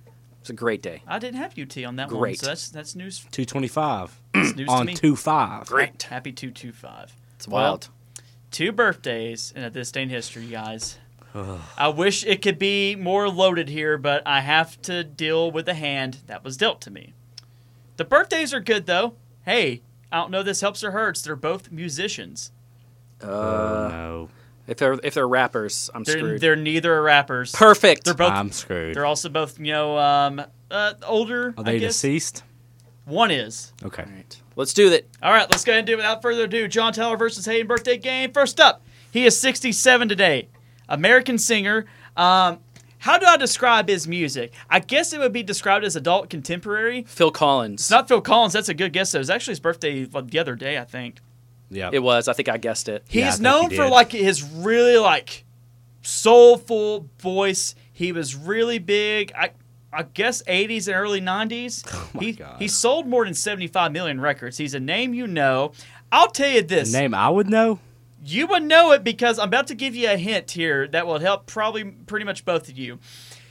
C: It's a great day.
B: I didn't have UT on that one,
C: Great.
B: so that's news.
D: 225
B: That's news to
D: on
B: me.
D: 2-5.
C: Great.
B: Happy 225.
C: It's wild.
B: 2 birthdays in this day in history, guys. I wish it could be more loaded here, but I have to deal with the hand that was dealt to me. The birthdays are good, though. Hey, I don't know if this helps or hurts. They're both musicians.
D: No.
C: If they're rappers, I'm screwed.
B: They're neither rappers.
C: Perfect.
B: They're both.
D: I'm screwed.
B: They're also both, older.
D: Are they
B: I guess.
D: deceased?
B: One is.
D: Okay.
C: All right. Let's do it.
B: All right, let's go ahead and do it without further ado. John Tyler versus Hayden birthday game. First up, he is 67 today. American singer. How do I describe his music? I guess it would be described as adult contemporary.
C: Phil Collins.
B: It's not Phil Collins. That's a good guess, though. It was actually his birthday the other day, I think.
D: Yeah.
C: It was. I think I guessed it.
D: Yeah, I
B: He's
D: think
B: known
D: he
B: for,
D: did.
B: his really, soulful voice. He was really big. I guess 80s and early 90s.
D: Oh my God.
B: He sold more than 75 million records. He's a name you know. I'll tell you this.
D: The name I would know?
B: You would know it because I'm about to give you a hint here that will help probably pretty much both of you.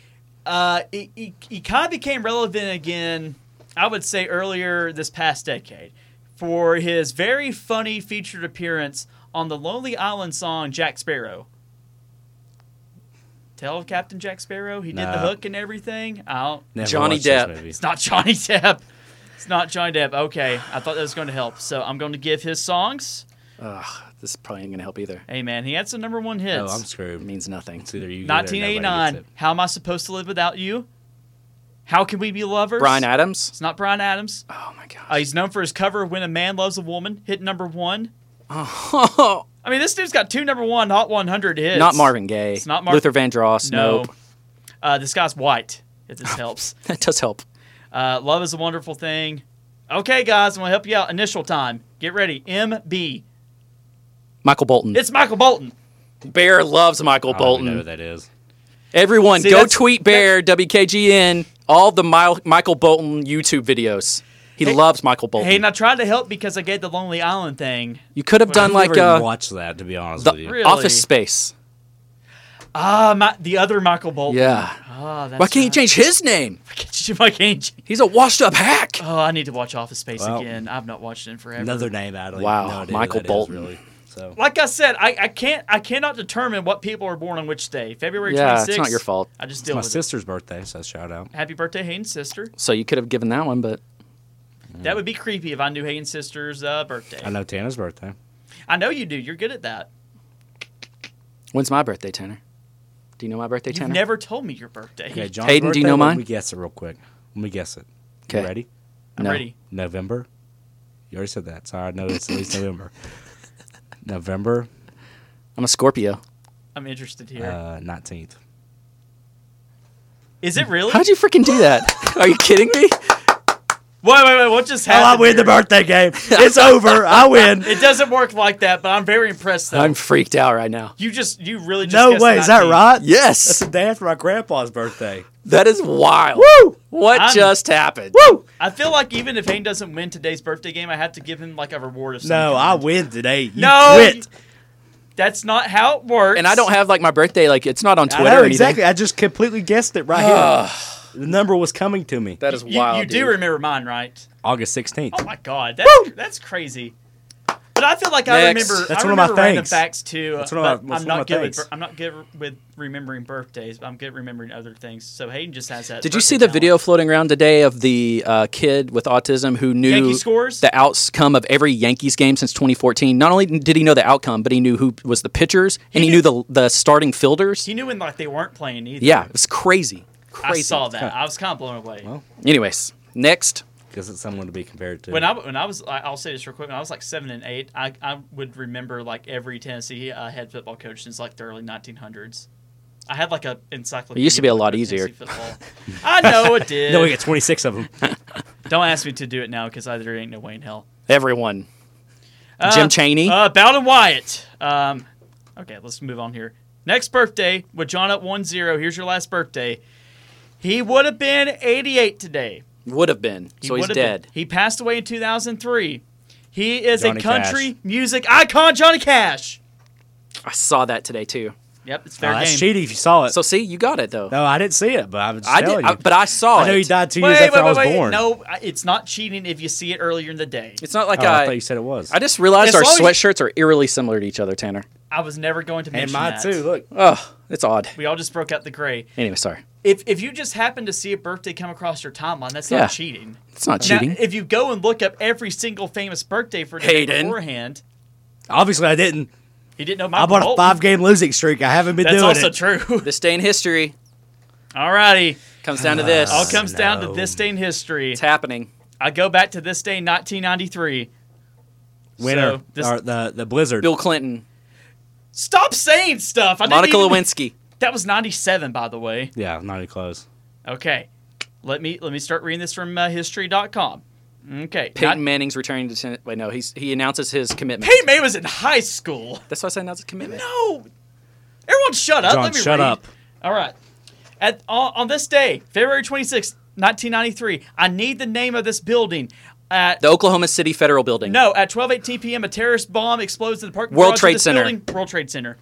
B: He kind of became relevant again, I would say, earlier this past decade for his very funny featured appearance on the Lonely Island song Jack Sparrow. Tell of Captain Jack Sparrow? He did the
D: No.
B: hook and everything?
D: Never
C: Johnny
D: watched this
C: Depp.
D: movie.
B: It's not Johnny Depp. It's not Johnny Depp. Okay, I thought that was going to help. So I'm going to give his songs.
C: This is probably ain't going to help either.
B: Hey, man, he had some number one hits.
D: Oh, I'm
C: It
D: screwed.
C: means nothing.
D: It's either you get it or nobody
B: 1989,
D: gets it.
B: How Am I Supposed to Live Without You? How Can We Be Lovers?
C: Brian Adams.
B: It's not Brian Adams.
C: Oh, my gosh.
B: He's known for his cover of When a Man Loves a Woman, hit number 1.
C: Oh,
B: I mean, this dude's got 2 number 1 Hot 100 hits.
C: not Marvin Gaye.
B: It's not
C: Luther Vandross.
B: No.
C: Nope.
B: This guy's white, if this helps.
C: That does help.
B: Love is a Wonderful Thing. Okay, guys, I'm going to help you out. Initial time. Get ready. MB.
C: Michael Bolton.
B: It's Michael Bolton.
C: Bear loves Michael
D: I don't even know who
C: Bolton.
D: that is.
C: Everyone,
B: See,
C: go
B: that's-
C: tweet Bear, WKGN, all the Michael Bolton YouTube videos. He loves Michael Bolton.
B: Hey, and I tried to help because I gave the Lonely Island thing.
C: You could have done
D: I've
C: like
D: never even watched that, to be honest with
C: the
D: you.
B: Really?
C: Office Space.
B: The other Michael Bolton.
C: Yeah.
B: Oh, that's
C: Why can't you
B: right.
C: change his name?
B: Why can't you?
C: He's a washed-up hack.
B: Oh, I need to watch Office Space
D: Well,
B: again. I've not watched it in forever.
D: Another name I don't
C: Wow,
D: even know idea
C: Michael
D: who that is,
C: Bolton.
D: really. So
B: Like I said, I cannot determine what people are born on which day. February 26th.
C: Yeah, it's not your fault.
B: I just
D: it's
B: deal
D: my
B: with
D: sister's birthday, so shout out.
B: it. Happy birthday, Hayden's sister.
C: So you could have given that one, but
B: That would be creepy if I knew Hayden's sister's birthday.
D: I know Tana's birthday.
B: I know you do. You're good at that.
C: when's my birthday, Tanner? Do you know my birthday,
B: You've
C: Tanner?
B: never told me your birthday.
D: Okay, John's
C: Hayden, do you
D: birthday,
C: know
D: let
C: mine?
D: me guess it real quick. Let me guess it.
C: Okay.
D: You ready?
B: I'm
C: No.
B: ready.
D: November. You already said that. Sorry, I know it's at least November. November
C: I'm a Scorpio.
B: I'm interested here.
D: 19th.
B: Is it really?
C: How'd you freaking do that? Are you kidding me?
B: Wait. What just happened?
D: I win the
B: here?
D: birthday game. It's over. I win.
B: It doesn't work like that, but I'm very impressed though.
C: I'm freaked out right now.
B: You really just
D: No
B: guessed
D: way. Is that
B: 19.
D: right?
C: Yes.
D: That's the day after my grandpa's birthday.
C: That is wild.
D: Woo!
C: What
B: I'm-
C: just happened?
D: Woo!
B: I feel like even if Hayden doesn't win today's birthday game, I have to give him like a reward of some
D: No, I
B: kind.
D: win today. You
B: No,
D: quit.
B: that's not how it works.
C: And I don't have like my birthday, like it's not on
D: I
C: Twitter
D: know
C: or anything.
D: exactly. I just completely guessed it right here. The number was coming to me.
C: That is
B: You,
C: wild.
B: you do
C: dude.
B: remember mine, right?
D: August 16th.
B: Oh my god, that's crazy. But I feel like I
C: Next.
B: remember.
D: That's
B: I
D: one of my
B: remember random
D: things.
B: facts too.
D: That's one
B: but
D: of my- that's
B: I'm
D: one of
B: not
D: my
B: good. With,
D: things.
B: I'm not good with remembering birthdays, but I'm good at remembering other things. So Hayden just has that.
C: Did you
B: birthday
C: see the
B: talent.
C: video floating around today of the kid with autism who knew
B: Yankee scores?
C: the outcome of every Yankees game since 2014? Not only did he know the outcome, but he knew who was the pitchers and he knew the starting fielders.
B: He knew when like they weren't playing either.
C: Yeah, it was crazy.
B: I
C: Crazy.
B: saw that. I was kind of blown away.
D: Well,
C: Anyways, next.
D: because it's someone to be compared to.
B: When I was, I'll say this real quick. When I was like 7 and 8, I would remember like every Tennessee head football coach since like the early 1900s. I had like a encyclopedia.
C: It used to be a
B: book
C: lot
B: of
C: easier.
B: Tennessee football. I know it did.
D: no, we get 26 of them.
B: Don't ask me to do it now because there ain't no way in hell.
C: Everyone. Jim Chaney.
B: Bowden Wyatt. Okay, let's move on here. Next birthday with John up 1-0. Here's your last birthday. He would have been 88 today.
C: Would have been. So he's
B: would have
C: dead.
B: been. He passed away in 2003. He is
D: Johnny
B: a country music icon, Johnny Cash.
C: I saw that today too.
B: Yep, it's fair
D: That's
B: game.
D: cheating if you saw it.
C: So see, you got it though.
D: No, I didn't see it, but I'm just
C: I
D: telling
C: did,
D: you.
C: but I saw it.
D: I know he died 2 years after I was born.
B: No, it's not cheating if you see it earlier in the day.
C: It's not like
D: Oh, I thought you said it was.
C: I just realized
B: As
C: our
B: long as-
C: sweatshirts are eerily similar to each other, Tanner.
B: I was never going to
D: and
B: mention
D: mine
B: that.
D: too. Look.
C: Oh, it's odd.
B: We all just broke out the gray.
C: Anyway, sorry.
B: If you just happen to see a birthday come across your timeline, that's
C: Yeah.
B: not cheating.
C: It's not cheating.
B: Now, if you go and look up every single famous birthday for the day
C: Hayden.
B: beforehand,
D: Obviously, I didn't.
B: you didn't know
D: I'm
B: Michael
D: on a
B: Bolton.
D: 5-game losing streak. I haven't been
B: That's
D: doing
B: also
D: it.
B: true.
C: This day in history
B: Alrighty.
C: comes down to this.
B: All comes down to
D: no.
B: this day in history.
C: It's happening.
B: I go back to this day in 1993.
D: Winner.
B: So, this-
D: or the Blizzard.
C: Bill Clinton,
B: Stop saying stuff. I didn't
C: Monica
B: even-
C: Lewinsky.
B: That was 97, by the way.
D: Yeah, not even close.
B: Okay. Let me start reading this from history.com. Okay.
C: Peyton Manning's returning to wait, no, he announces his commitment.
B: Peyton Manning was in high school.
C: That's why I said announces commitment.
B: No. Everyone shut up.
D: John,
B: Let me
D: shut
B: read.
D: up.
B: All right. On this day, February 26, 1993, I need the name of this building.
C: The Oklahoma City Federal Building.
B: No, at 12:18 p.m., a terrorist bomb explodes in the parking
C: World
B: garage of
C: Trade
B: this
C: Center.
B: building. World Trade Center.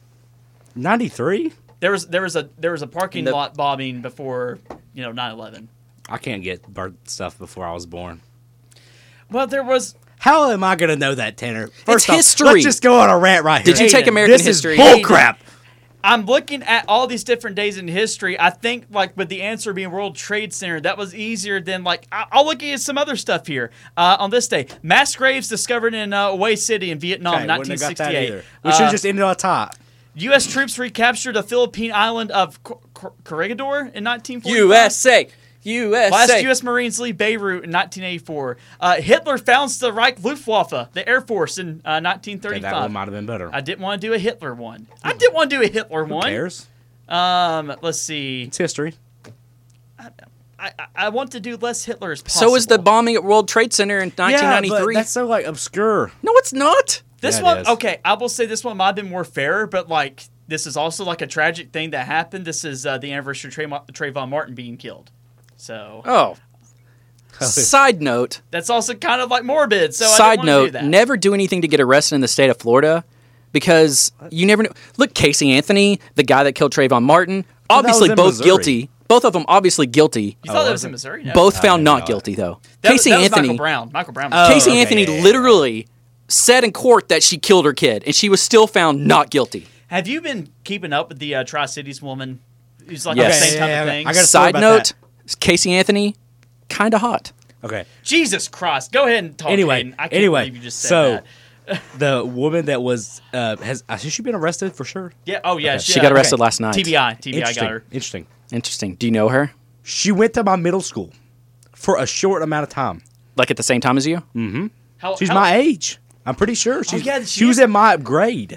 D: 93?
B: There was a parking
C: The-
B: lot bombing before 9/11.
D: I can't get birth stuff before I was born.
B: Well, there was.
D: How am I going to know that, Tanner? First off,
C: history.
D: Let's just go on a rant right here.
C: Did you take
B: Hayden,
C: American
D: this
C: history?
D: is bullcrap.
B: I'm looking at all these different days in history. I think, like, with the answer being World Trade Center, that was easier than, like, I'll look at some other stuff here. On this day, mass graves discovered in Hue City in Vietnam,
D: Okay, wouldn't have got that
B: 1968.
D: either. We should have just ended on top.
B: U.S. troops recaptured the Philippine island of Corregidor in 1945.
C: USA.
B: Last U.S. Marines leave Beirut in 1984. Hitler founds the Reich Luftwaffe, the Air Force, in
D: Okay,
B: 1935.
D: that one might have been better.
B: I didn't want to do a Hitler one. I didn't want to do a Hitler
D: Who
B: one.
D: cares?
B: Let's see.
D: It's history.
B: I want to do less Hitler as possible.
C: So is the bombing at World Trade Center in
D: Yeah,
C: 1993.
D: but that's so, obscure.
C: No, it's not.
B: This
D: Yeah, it
B: one,
D: is.
B: okay, I will say this one might have been more fair, but, like, this is also, like, a tragic thing that happened. This is the anniversary of Trayvon Martin being killed. So,
C: Oh. Side note.
B: that's also kind of, like, morbid. So I
C: Side
B: didn't want to do
C: note.
B: that.
C: Never do anything to get arrested in the state of Florida, because you never know. Look, Casey Anthony, the guy that killed Trayvon Martin,
D: thought that was
C: obviously
D: in
C: both
D: Missouri.
C: guilty. Both of them obviously guilty.
B: You thought that was
D: was
B: in
D: it?
B: Missouri? No.
C: Both
D: I
C: found
D: didn't
C: not
D: know
C: guilty, though.
B: That
C: Casey
B: was
C: Anthony.
B: Michael Brown. Michael Brown.
D: Oh,
C: Casey
D: okay,
C: Anthony
D: yeah, yeah.
C: literally said in court that she killed her kid, and she was still found not guilty.
B: Have you been keeping up with the Tri-Cities woman who's, like,
C: Yes.
B: the same type
D: Yeah,
B: of
D: yeah,
B: thing?
D: I got a story
C: Side
D: about
C: note: Casey Anthony, kind of hot.
D: Okay.
B: Jesus Christ. Go ahead and talk,
D: Anyway,
B: Hayden. I can't
D: anyway,
B: believe you just said
D: so
B: that.
D: the woman that was has she been arrested for sure?
B: Yeah, oh, yeah.
C: She got arrested last night.
B: TBI got
D: Interesting.
B: her.
D: Interesting.
C: Interesting. Do you know her?
D: She went to my middle school for a short amount of time.
C: Like at the same time as you?
B: How,
D: She's
B: how-
D: my age. I'm pretty sure. She's,
B: yeah,
D: she was in my grade.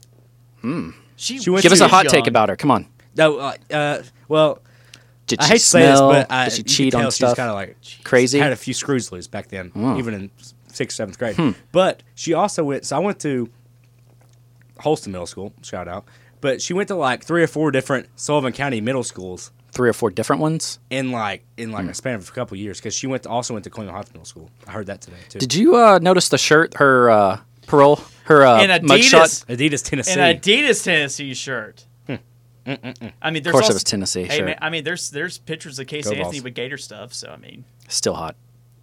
B: She
D: She went
C: Give us a
D: She
C: hot
B: was
C: take
B: young.
C: about her. Come on.
D: No, well,
C: Did
D: I
C: she
D: hate to say this,
C: smell?
D: but
C: Did she
D: you
C: cheat
D: could tell
C: on
D: she was
C: stuff?
D: kind of like
C: Crazy?
D: had a few screws loose back then,
C: Oh.
D: even in 6th, 7th grade. But she also went. So I went to Holston Middle School. Shout out. But she went to like 3 or 4 different Sullivan County middle schools
C: 3 or 4 different ones.
D: in a span of a couple of years because she also went to Colonial Heights Middle School. I heard that today too.
C: Did you notice the shirt? Her parole. Her
B: An
C: mugshot.
B: Adidas,
D: Adidas, Tennessee.
B: an Adidas Tennessee shirt. I mean, there's
C: Of course,
B: also,
C: it was Tennessee.
B: Hey,
C: Sure.
B: man, I mean, there's pictures of Casey
D: Go
B: Anthony
D: Vols.
B: with Gator stuff. So I mean,
C: Still hot.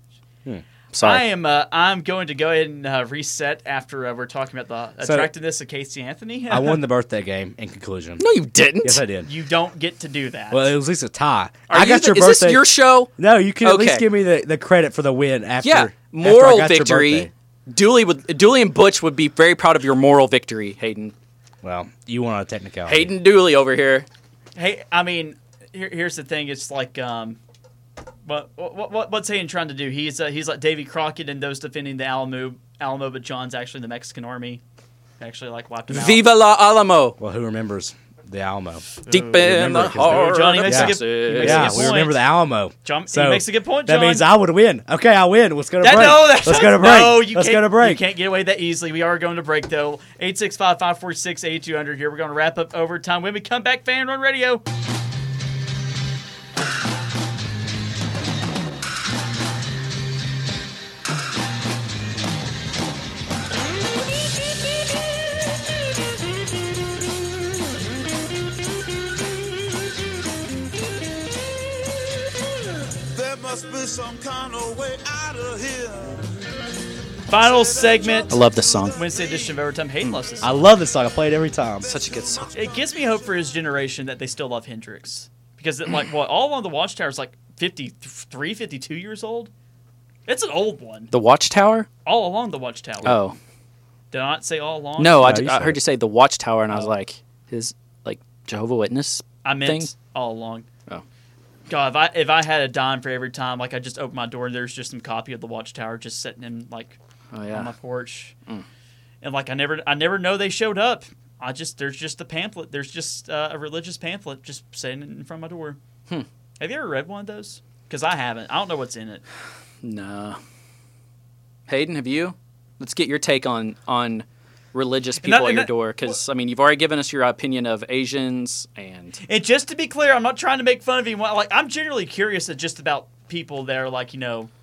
C: Sorry.
B: I'm going to go ahead and reset after we're talking about the
D: So-
B: attractiveness of Casey Anthony.
D: I won the birthday game in conclusion.
C: No, you didn't.
D: Yes, I did.
B: You don't get to do that.
D: Well, it was at least a tie.
B: Are
D: I
B: you
D: got
B: the-
D: your
C: Is
D: birthday.
C: this your show?
D: No, you can at least
C: Okay.
D: give me the credit for the win after.
C: Yeah.
D: after I
C: Moral
D: got your
C: victory.
D: birthday.
C: Dooley and Butch would be very proud of your moral victory, Hayden.
D: Well, you won on a technicality.
C: Hayden Dooley over here.
B: Hey, I mean, here's the thing. It's like, what's Hayden trying to do? He's like Davy Crockett and those defending the Alamo, but John's actually in the Mexican army. Actually, like wiped him out.
C: Viva la Alamo.
D: Well, who remembers the Alamo?
C: Deep in
D: remember
C: the
D: it 'cause
C: heart
B: Johnny
C: of
B: makes a good-
C: Texas.
B: he makes a
D: Yeah,
B: good
D: we
B: point.
D: remember the Alamo.
B: John, he makes a good point,
D: That
B: John.
D: means I would win. Okay, I win. Let's go to break.
B: That's
D: Let's go to break.
B: No, you
D: Let's
B: can't,
D: go to break.
B: You can't get away that easily. We are going to break, though. 865-546-8200 here. We're going to wrap up overtime. When we come back, Fan Run Radio.
E: me some kind of way out of here.
B: Final segment.
C: I love this song.
B: Wednesday edition of Overtime. Hayden loves this
D: I
B: song.
D: love this song. I play it every time.
C: Such a good song.
B: It gives me hope for his generation that they still love Hendrix. Because, all along the Watchtower is like 53, 52 years old? It's an old one.
C: The Watchtower?
B: All along the Watchtower.
C: Oh.
B: Did I not say all along?
C: No, I
D: you
C: heard
D: said
C: you say the Watchtower, and I was like, his, like, Jehovah Witness
B: I meant
C: thing?
B: all along.
C: Oh.
B: God, if I had a dime for every time, like, I just opened my door and there's just some copy of the Watchtower just sitting in, like,
C: Oh,
B: on my
C: yeah.
B: porch. And, like, I never know they showed up. There's just a pamphlet. There's just a religious pamphlet just sitting in front of my door. Have you ever read one of those? Because I haven't. I don't know what's in it.
C: No. Hayden, have you? Let's get your take on religious people at your door. Because, I mean, you've already given us your opinion of Asians and...
B: And just to be clear, I'm not trying to make fun of anyone. Like, I'm generally curious just about people that are, like,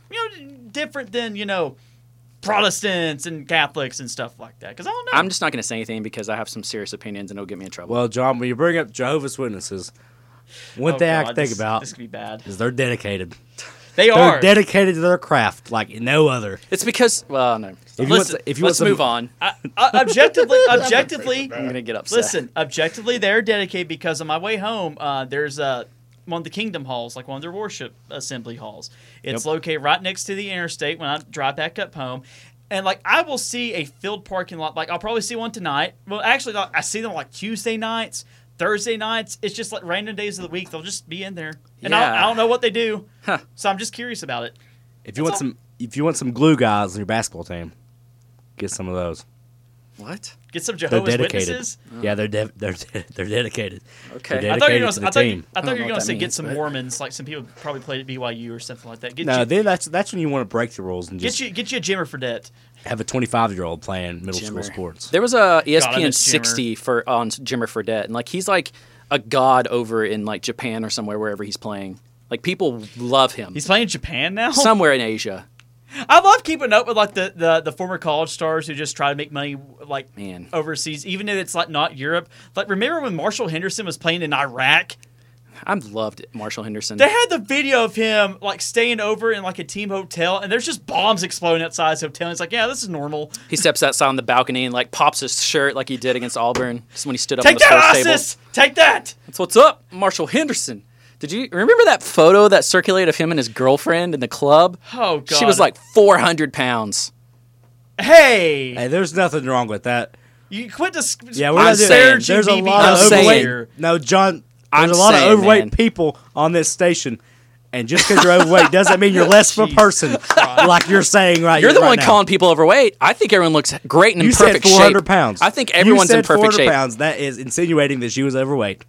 B: different than, Protestants and Catholics and stuff like that. Because I don't know.
C: I'm just not going to say anything because I have some serious opinions and it'll get me in trouble.
D: Well, John, when you bring up Jehovah's Witnesses, one thing I can think about
B: This could be bad.
D: is they're dedicated.
B: They
D: They're
B: are.
D: dedicated to their craft like no other.
C: It's because... Well, no.
B: Listen,
C: Move on.
B: Objectively,
C: I'm going to get upset.
B: listen. Objectively, they're dedicated because on my way home, there's one of the Kingdom Halls, like one of their worship assembly halls. It's located right next to the interstate when I drive back up home. And, like, I will see a filled parking lot. Like, I'll probably see one tonight. Well, actually, I see them, like, Tuesday nights, Thursday nights. It's just, like, random days of the week. They'll just be in there. And
C: Yeah.
B: I don't know what they do.
C: Huh.
B: So I'm just curious about it.
D: If you want some glue guys on your basketball team, get some of those.
C: What?
B: Get some
D: They're
B: Jehovah's
D: dedicated.
B: Witnesses.
D: Yeah, they're dedicated.
C: Okay.
D: They're
B: I thought you were
D: dedicated to the
B: gonna
D: team.
B: I thought you were
C: know
B: gonna
C: what
B: say
C: that
B: get
C: means,
B: some
C: but-
B: Mormons, like some people probably played at BYU or something like that.
D: No, then that's when you want to break the rules and just
B: Get you a Jimmer Fredette.
D: have a 25-year-old playing middle school
C: Jimmer.
D: sports.
C: There was a
B: I miss
C: ESPN 60 on Jimmer Fredette, and, like, he's like a god over in, like, Japan or somewhere, wherever he's playing. Like, people love him.
B: He's playing in Japan now.
C: somewhere in Asia.
B: I love keeping up with like the former college stars who just try to make money like
C: Man.
B: overseas, even if it's like not Europe. Like remember when Marshall Henderson was playing in Iraq?
C: I loved Marshall Henderson.
B: They had the video of him like staying over in like a team hotel, and there's just bombs exploding outside his hotel. And it's like, yeah, this is normal.
C: He steps outside on the balcony and, like, pops his shirt like he did against Auburn. Just when he stood up
B: Take
C: on the
B: that,
C: sports table.
B: ISIS! Take that!
C: That's what's up, Marshall Henderson. Did you remember that photo that circulated of him and his girlfriend in the club?
B: Oh god,
C: She was like 400 pounds.
B: hey,
D: Hey, there's nothing wrong with that.
B: you quit to
D: Yeah, we're
C: I'm
D: not doing
C: saying-
D: There's a lot
C: I'm
D: of
C: saying-
D: overweight. No, John. There's
C: I'm
D: a lot of
C: saying,
D: overweight
C: man.
D: people on this station, and just because you're overweight doesn't mean you're less of a
B: Jesus
D: person, like you're saying right.
C: You're the
D: right
C: one
D: now.
C: calling people overweight. I think everyone looks great and in
D: You said
C: perfect
D: 400
C: shape.
D: pounds.
C: I think everyone's
D: you said
C: in perfect
D: 400
C: shape.
D: pounds. That is insinuating that she was overweight.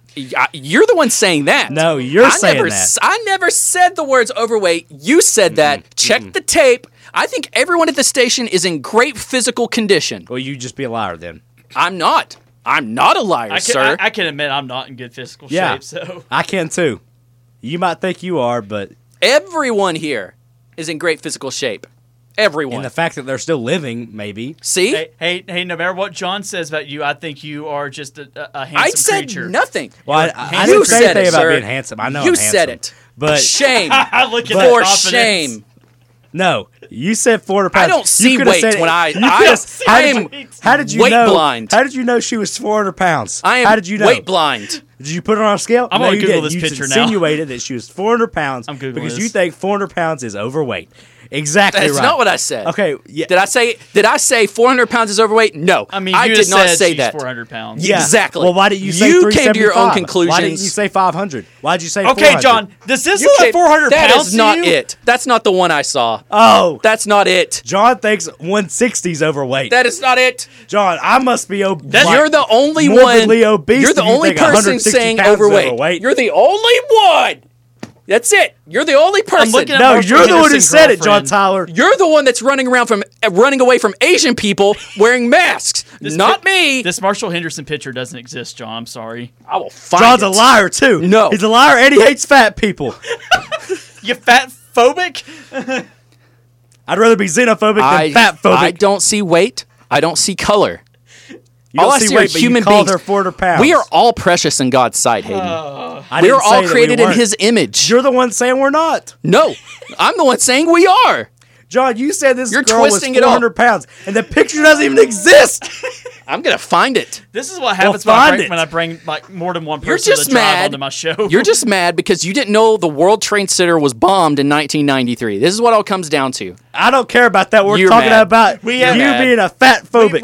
C: You're the one saying that.
D: No, you're saying that.
C: I never said the words overweight. You said that. Check the tape. I think everyone at the station is in great physical condition.
D: Well, you just be a liar then.
C: I'm not. I'm not a liar, sir.
B: I can admit I'm not in good physical
D: Yeah.
B: shape. So
D: I can too. You might think you are, but
C: Everyone here is in great physical shape. Everyone.
D: in the fact that they're still living, maybe.
C: See?
B: hey, no matter what John says about you, I think you are just a handsome
C: I said
B: creature.
C: nothing.
D: Well, I
B: You
D: didn't say
C: said
D: anything
C: it,
D: about
C: sir.
D: being handsome. I know
C: You
D: I'm
C: said
D: handsome.
C: it.
D: But
C: Shame.
B: I look at
C: For
B: that confidence.
C: shame.
D: no, you said 400 pounds.
C: I don't see
D: You coulda
C: weight
D: said
C: when I-
D: you
C: I
D: coulda-
C: don't- I am
D: How did you
C: weight
D: know?
C: blind.
D: How did you know she was 400 pounds?
C: I am
D: How did you know?
C: weight blind.
D: Did you put her on a scale?
B: I'm
D: no,
B: gonna
D: you
B: Google
D: didn't.
B: this
D: You
B: picture now.
D: insinuated that she was 400 pounds
B: I'm Googling
D: because
B: this.
D: you think 400 pounds is overweight. Exactly
C: That's
D: right.
C: not what I said.
D: Okay, yeah.
C: Did I say 400 pounds is overweight? No.
B: I mean,
C: I
B: you
C: did
B: just
C: not
B: said
C: say
B: she's
C: that.
B: 400 pounds.
C: Yeah. Exactly.
D: Well, why didn't you say
C: You came to your own
D: 375? Why didn't
C: conclusions.
D: you say 500? Why did you say
B: Okay,
D: 400?
B: John, does this
C: You
B: look like
C: can't-
B: 400
C: That
B: pounds
C: is not
B: to you?
C: it. That's not the one I saw.
D: Oh,
C: That's not it.
D: John thinks 160 is overweight.
C: That is not it.
D: John, I must be obese.
C: You're the only one.
D: morbidly obese.
C: You're the
D: if you
C: only
D: think
C: person
D: 160
C: saying
D: pounds is
C: overweight. You're the only one. That's it. You're the only person.
B: looking at
D: No,
B: Marshall
D: you're the one who
B: Henderson's
D: said it, John
B: girlfriend.
D: Tyler.
C: You're the one that's running away from Asian people wearing masks. Not me.
B: This Marshall Henderson picture doesn't exist, John. I'm sorry.
C: I will find
D: John's
C: it.
D: a liar too.
C: No.
D: he's a liar and he hates fat people.
B: You fat phobic?
D: I'd rather be xenophobic than fat phobic.
C: I don't see weight. I don't see color.
D: You
C: All
D: don't
C: I
D: see
C: see are
D: weight, but
C: human
D: you called
C: beings.
D: her 400 pounds.
C: We are all precious in God's sight, Hayden.
D: I
C: We
D: didn't
C: are all
D: say that we
C: created in
D: weren't.
C: His image.
D: You're the one saying we're not.
C: No, I'm the one saying we are.
D: John, you said this
C: You're
D: girl was
C: twisting it all.
D: 400 pounds, and the picture doesn't even exist.
C: I'm gonna find it.
B: This is what happens
D: find
B: when I bring like more than one
C: You're
B: person
C: just
B: to drive
C: mad.
B: onto my show.
C: You're just mad because you didn't know the World Trade Center was bombed in 1993. This is what it all comes down to.
D: I don't care about that. We're
C: You're
D: talking
C: mad.
D: about
B: We have-
D: you
C: mad.
D: being a fat phobic.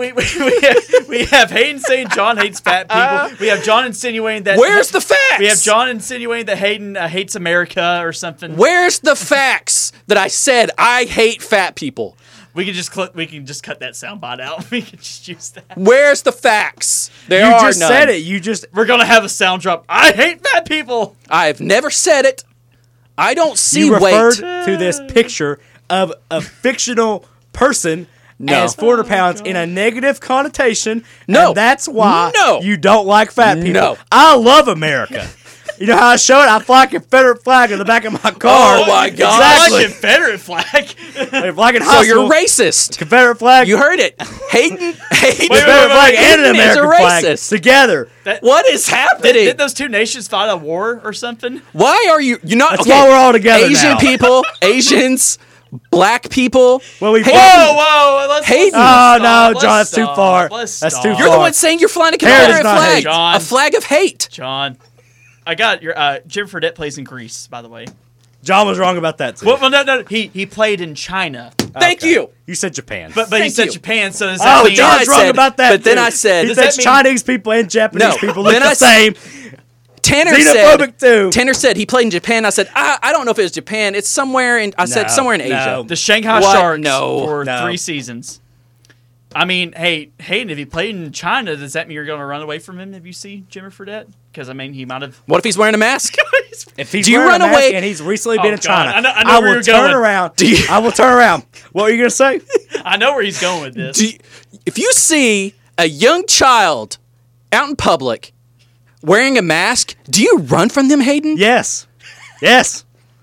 B: we have Hayden saying John hates fat people. We have John insinuating that.
C: Where's the facts?
B: We have John insinuating that Hayden hates America or something.
C: Where's the facts that I said I hate fat people?
B: We can just cut that soundbite out. We can just use that.
C: Where's the facts? There
D: You
C: are
D: just
C: none.
D: said it. You just
B: We're gonna have a sound drop. I hate fat people.
C: I've never said it. I don't see
D: you referred
C: weight.
D: to this picture of a fictional person
C: No.
D: as 400 pounds in a negative connotation.
C: No.
D: And that's why
C: No.
D: you don't like fat people.
C: No.
D: I love America. You know how I show it? I fly a Confederate flag in the back of my car.
C: Oh, my God.
D: Exactly.
B: Like Confederate flag.
D: Like in
C: So
D: high
C: you're
D: school,
C: racist.
D: Confederate flag,
C: You heard it. Hayden.
B: wait,
D: Confederate flag, and an
C: Hayden is a
D: American flag
C: racist.
D: together.
C: What is happening?
B: Did those two nations fight a war or something?
C: Why are you? You're not.
D: That's
C: okay.
D: why we're all together
C: Asian
D: now.
C: people, Asians, black people.
D: Well, we
C: Hayden,
B: Whoa! Let's
C: Hayden.
D: Oh,
B: stop.
D: no,
B: Let's
D: John, that's too
B: stop.
D: far.
B: Let's
D: That's
B: stop.
D: too
C: You're the
D: far.
C: one saying you're flying a
D: Hair does
C: Confederate
D: not
C: flag.
D: hate.
B: John.
C: A flag of hate.
B: John, I got your Jim Fredette plays in Greece, by the way.
D: John was wrong about that too.
B: Well, no. He played in China,
C: Thank
D: Okay.
C: you.
D: You said Japan.
B: but he
C: Thank
B: said
C: you.
B: Japan. So does that
D: Oh,
B: mean?
C: John,
D: John's
C: I
D: wrong
C: said-
D: about that.
C: but then
D: too.
C: I said-
D: he
B: Does
D: thinks
B: that mean-
D: Chinese people and Japanese
C: No.
D: people look
C: Then
D: the
C: I
D: same.
C: Tanner
D: Xenophobic
C: said.
D: too.
C: Tanner said he played in Japan. I said I don't know if it was Japan. It's somewhere in. I said
D: No,
C: somewhere in
D: no.
C: Asia.
B: The Shanghai
C: What?
B: Sharks
C: No.
B: for
D: No.
B: 3 seasons. I mean, hey, Hayden, if he played in China, does that mean you're going to run away from him if you see Jimmy Fredette? Because, I mean, he might have...
C: What if he's wearing a mask?
D: If he's
C: Do you
D: wearing
C: run
D: a mask
C: away-
D: and he's recently been
B: Oh,
D: in
B: God.
D: China,
B: I know where
D: will
B: you're
D: turn
B: going.
D: around.
C: Do you-
D: I will turn around. What were you gonna say?
B: I know where he's going with this.
C: If you see a young child out in public wearing a mask, do you run from them, Hayden?
D: Yes, yes.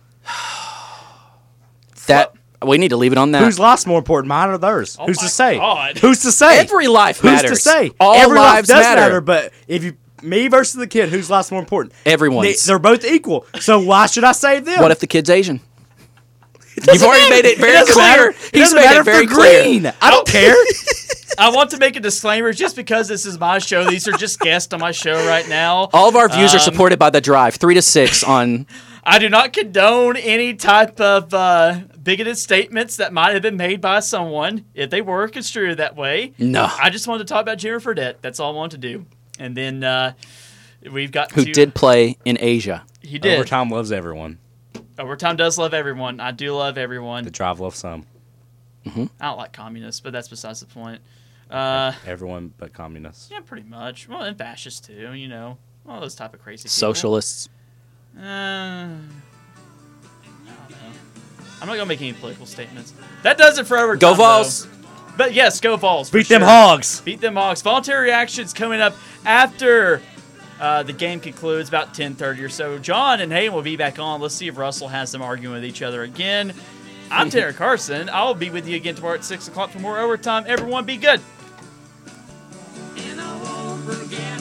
C: That we need to leave it on that.
D: Whose life's more important, mine or theirs? Who's
B: my
D: to say?
B: God.
D: Who's to say?
C: Every life
D: Who's
C: matters.
D: to say?
C: All
D: Every life
C: lives
D: does
C: matter.
D: But if you, me versus the kid, whose life's more important?
C: Everyone's.
D: They're both equal. So why should I save them?
C: What if the kid's Asian? You've already made it very
D: doesn't matter.
C: clear.
D: It
C: He's
D: doesn't
C: made
D: matter
C: it
D: if
C: very
D: they're
C: clear.
D: green. I don't care.
B: I want to make a disclaimer just because this is my show. These are just guests on my show right now.
C: All of our views are supported by The Drive, 3 to 6 on.
B: I do not condone any type of bigoted statements that might have been made by someone if they were construed that way.
C: No.
B: I just wanted to talk about Jimmy Fredette. That's all I wanted to do. And then we've got
C: Who
B: to,
C: did play in Asia.
B: He did.
D: Overtime loves everyone.
B: Overtime does love everyone. I do love everyone.
D: The Drive loves some.
B: I don't like communists, but that's besides the point.
D: Everyone but communists.
B: Yeah, pretty much. Well, and fascists too. You know, all those type of crazy people.
C: Socialists.
B: I don't know. I'm not gonna make any political statements. That does it for overtime.
C: Go Vols.
B: though. But yes, go Vols. for
D: Beat them
B: sure.
D: hogs.
B: Beat them hogs. Voluntary reactions coming up after the game concludes, about 10:30 or so. John and Hayden will be back on. Let's see if Russell has them arguing with each other again. I'm Tanner Carson. I will be with you again tomorrow at 6 o'clock for more overtime. Everyone, be good.
E: And I won't forget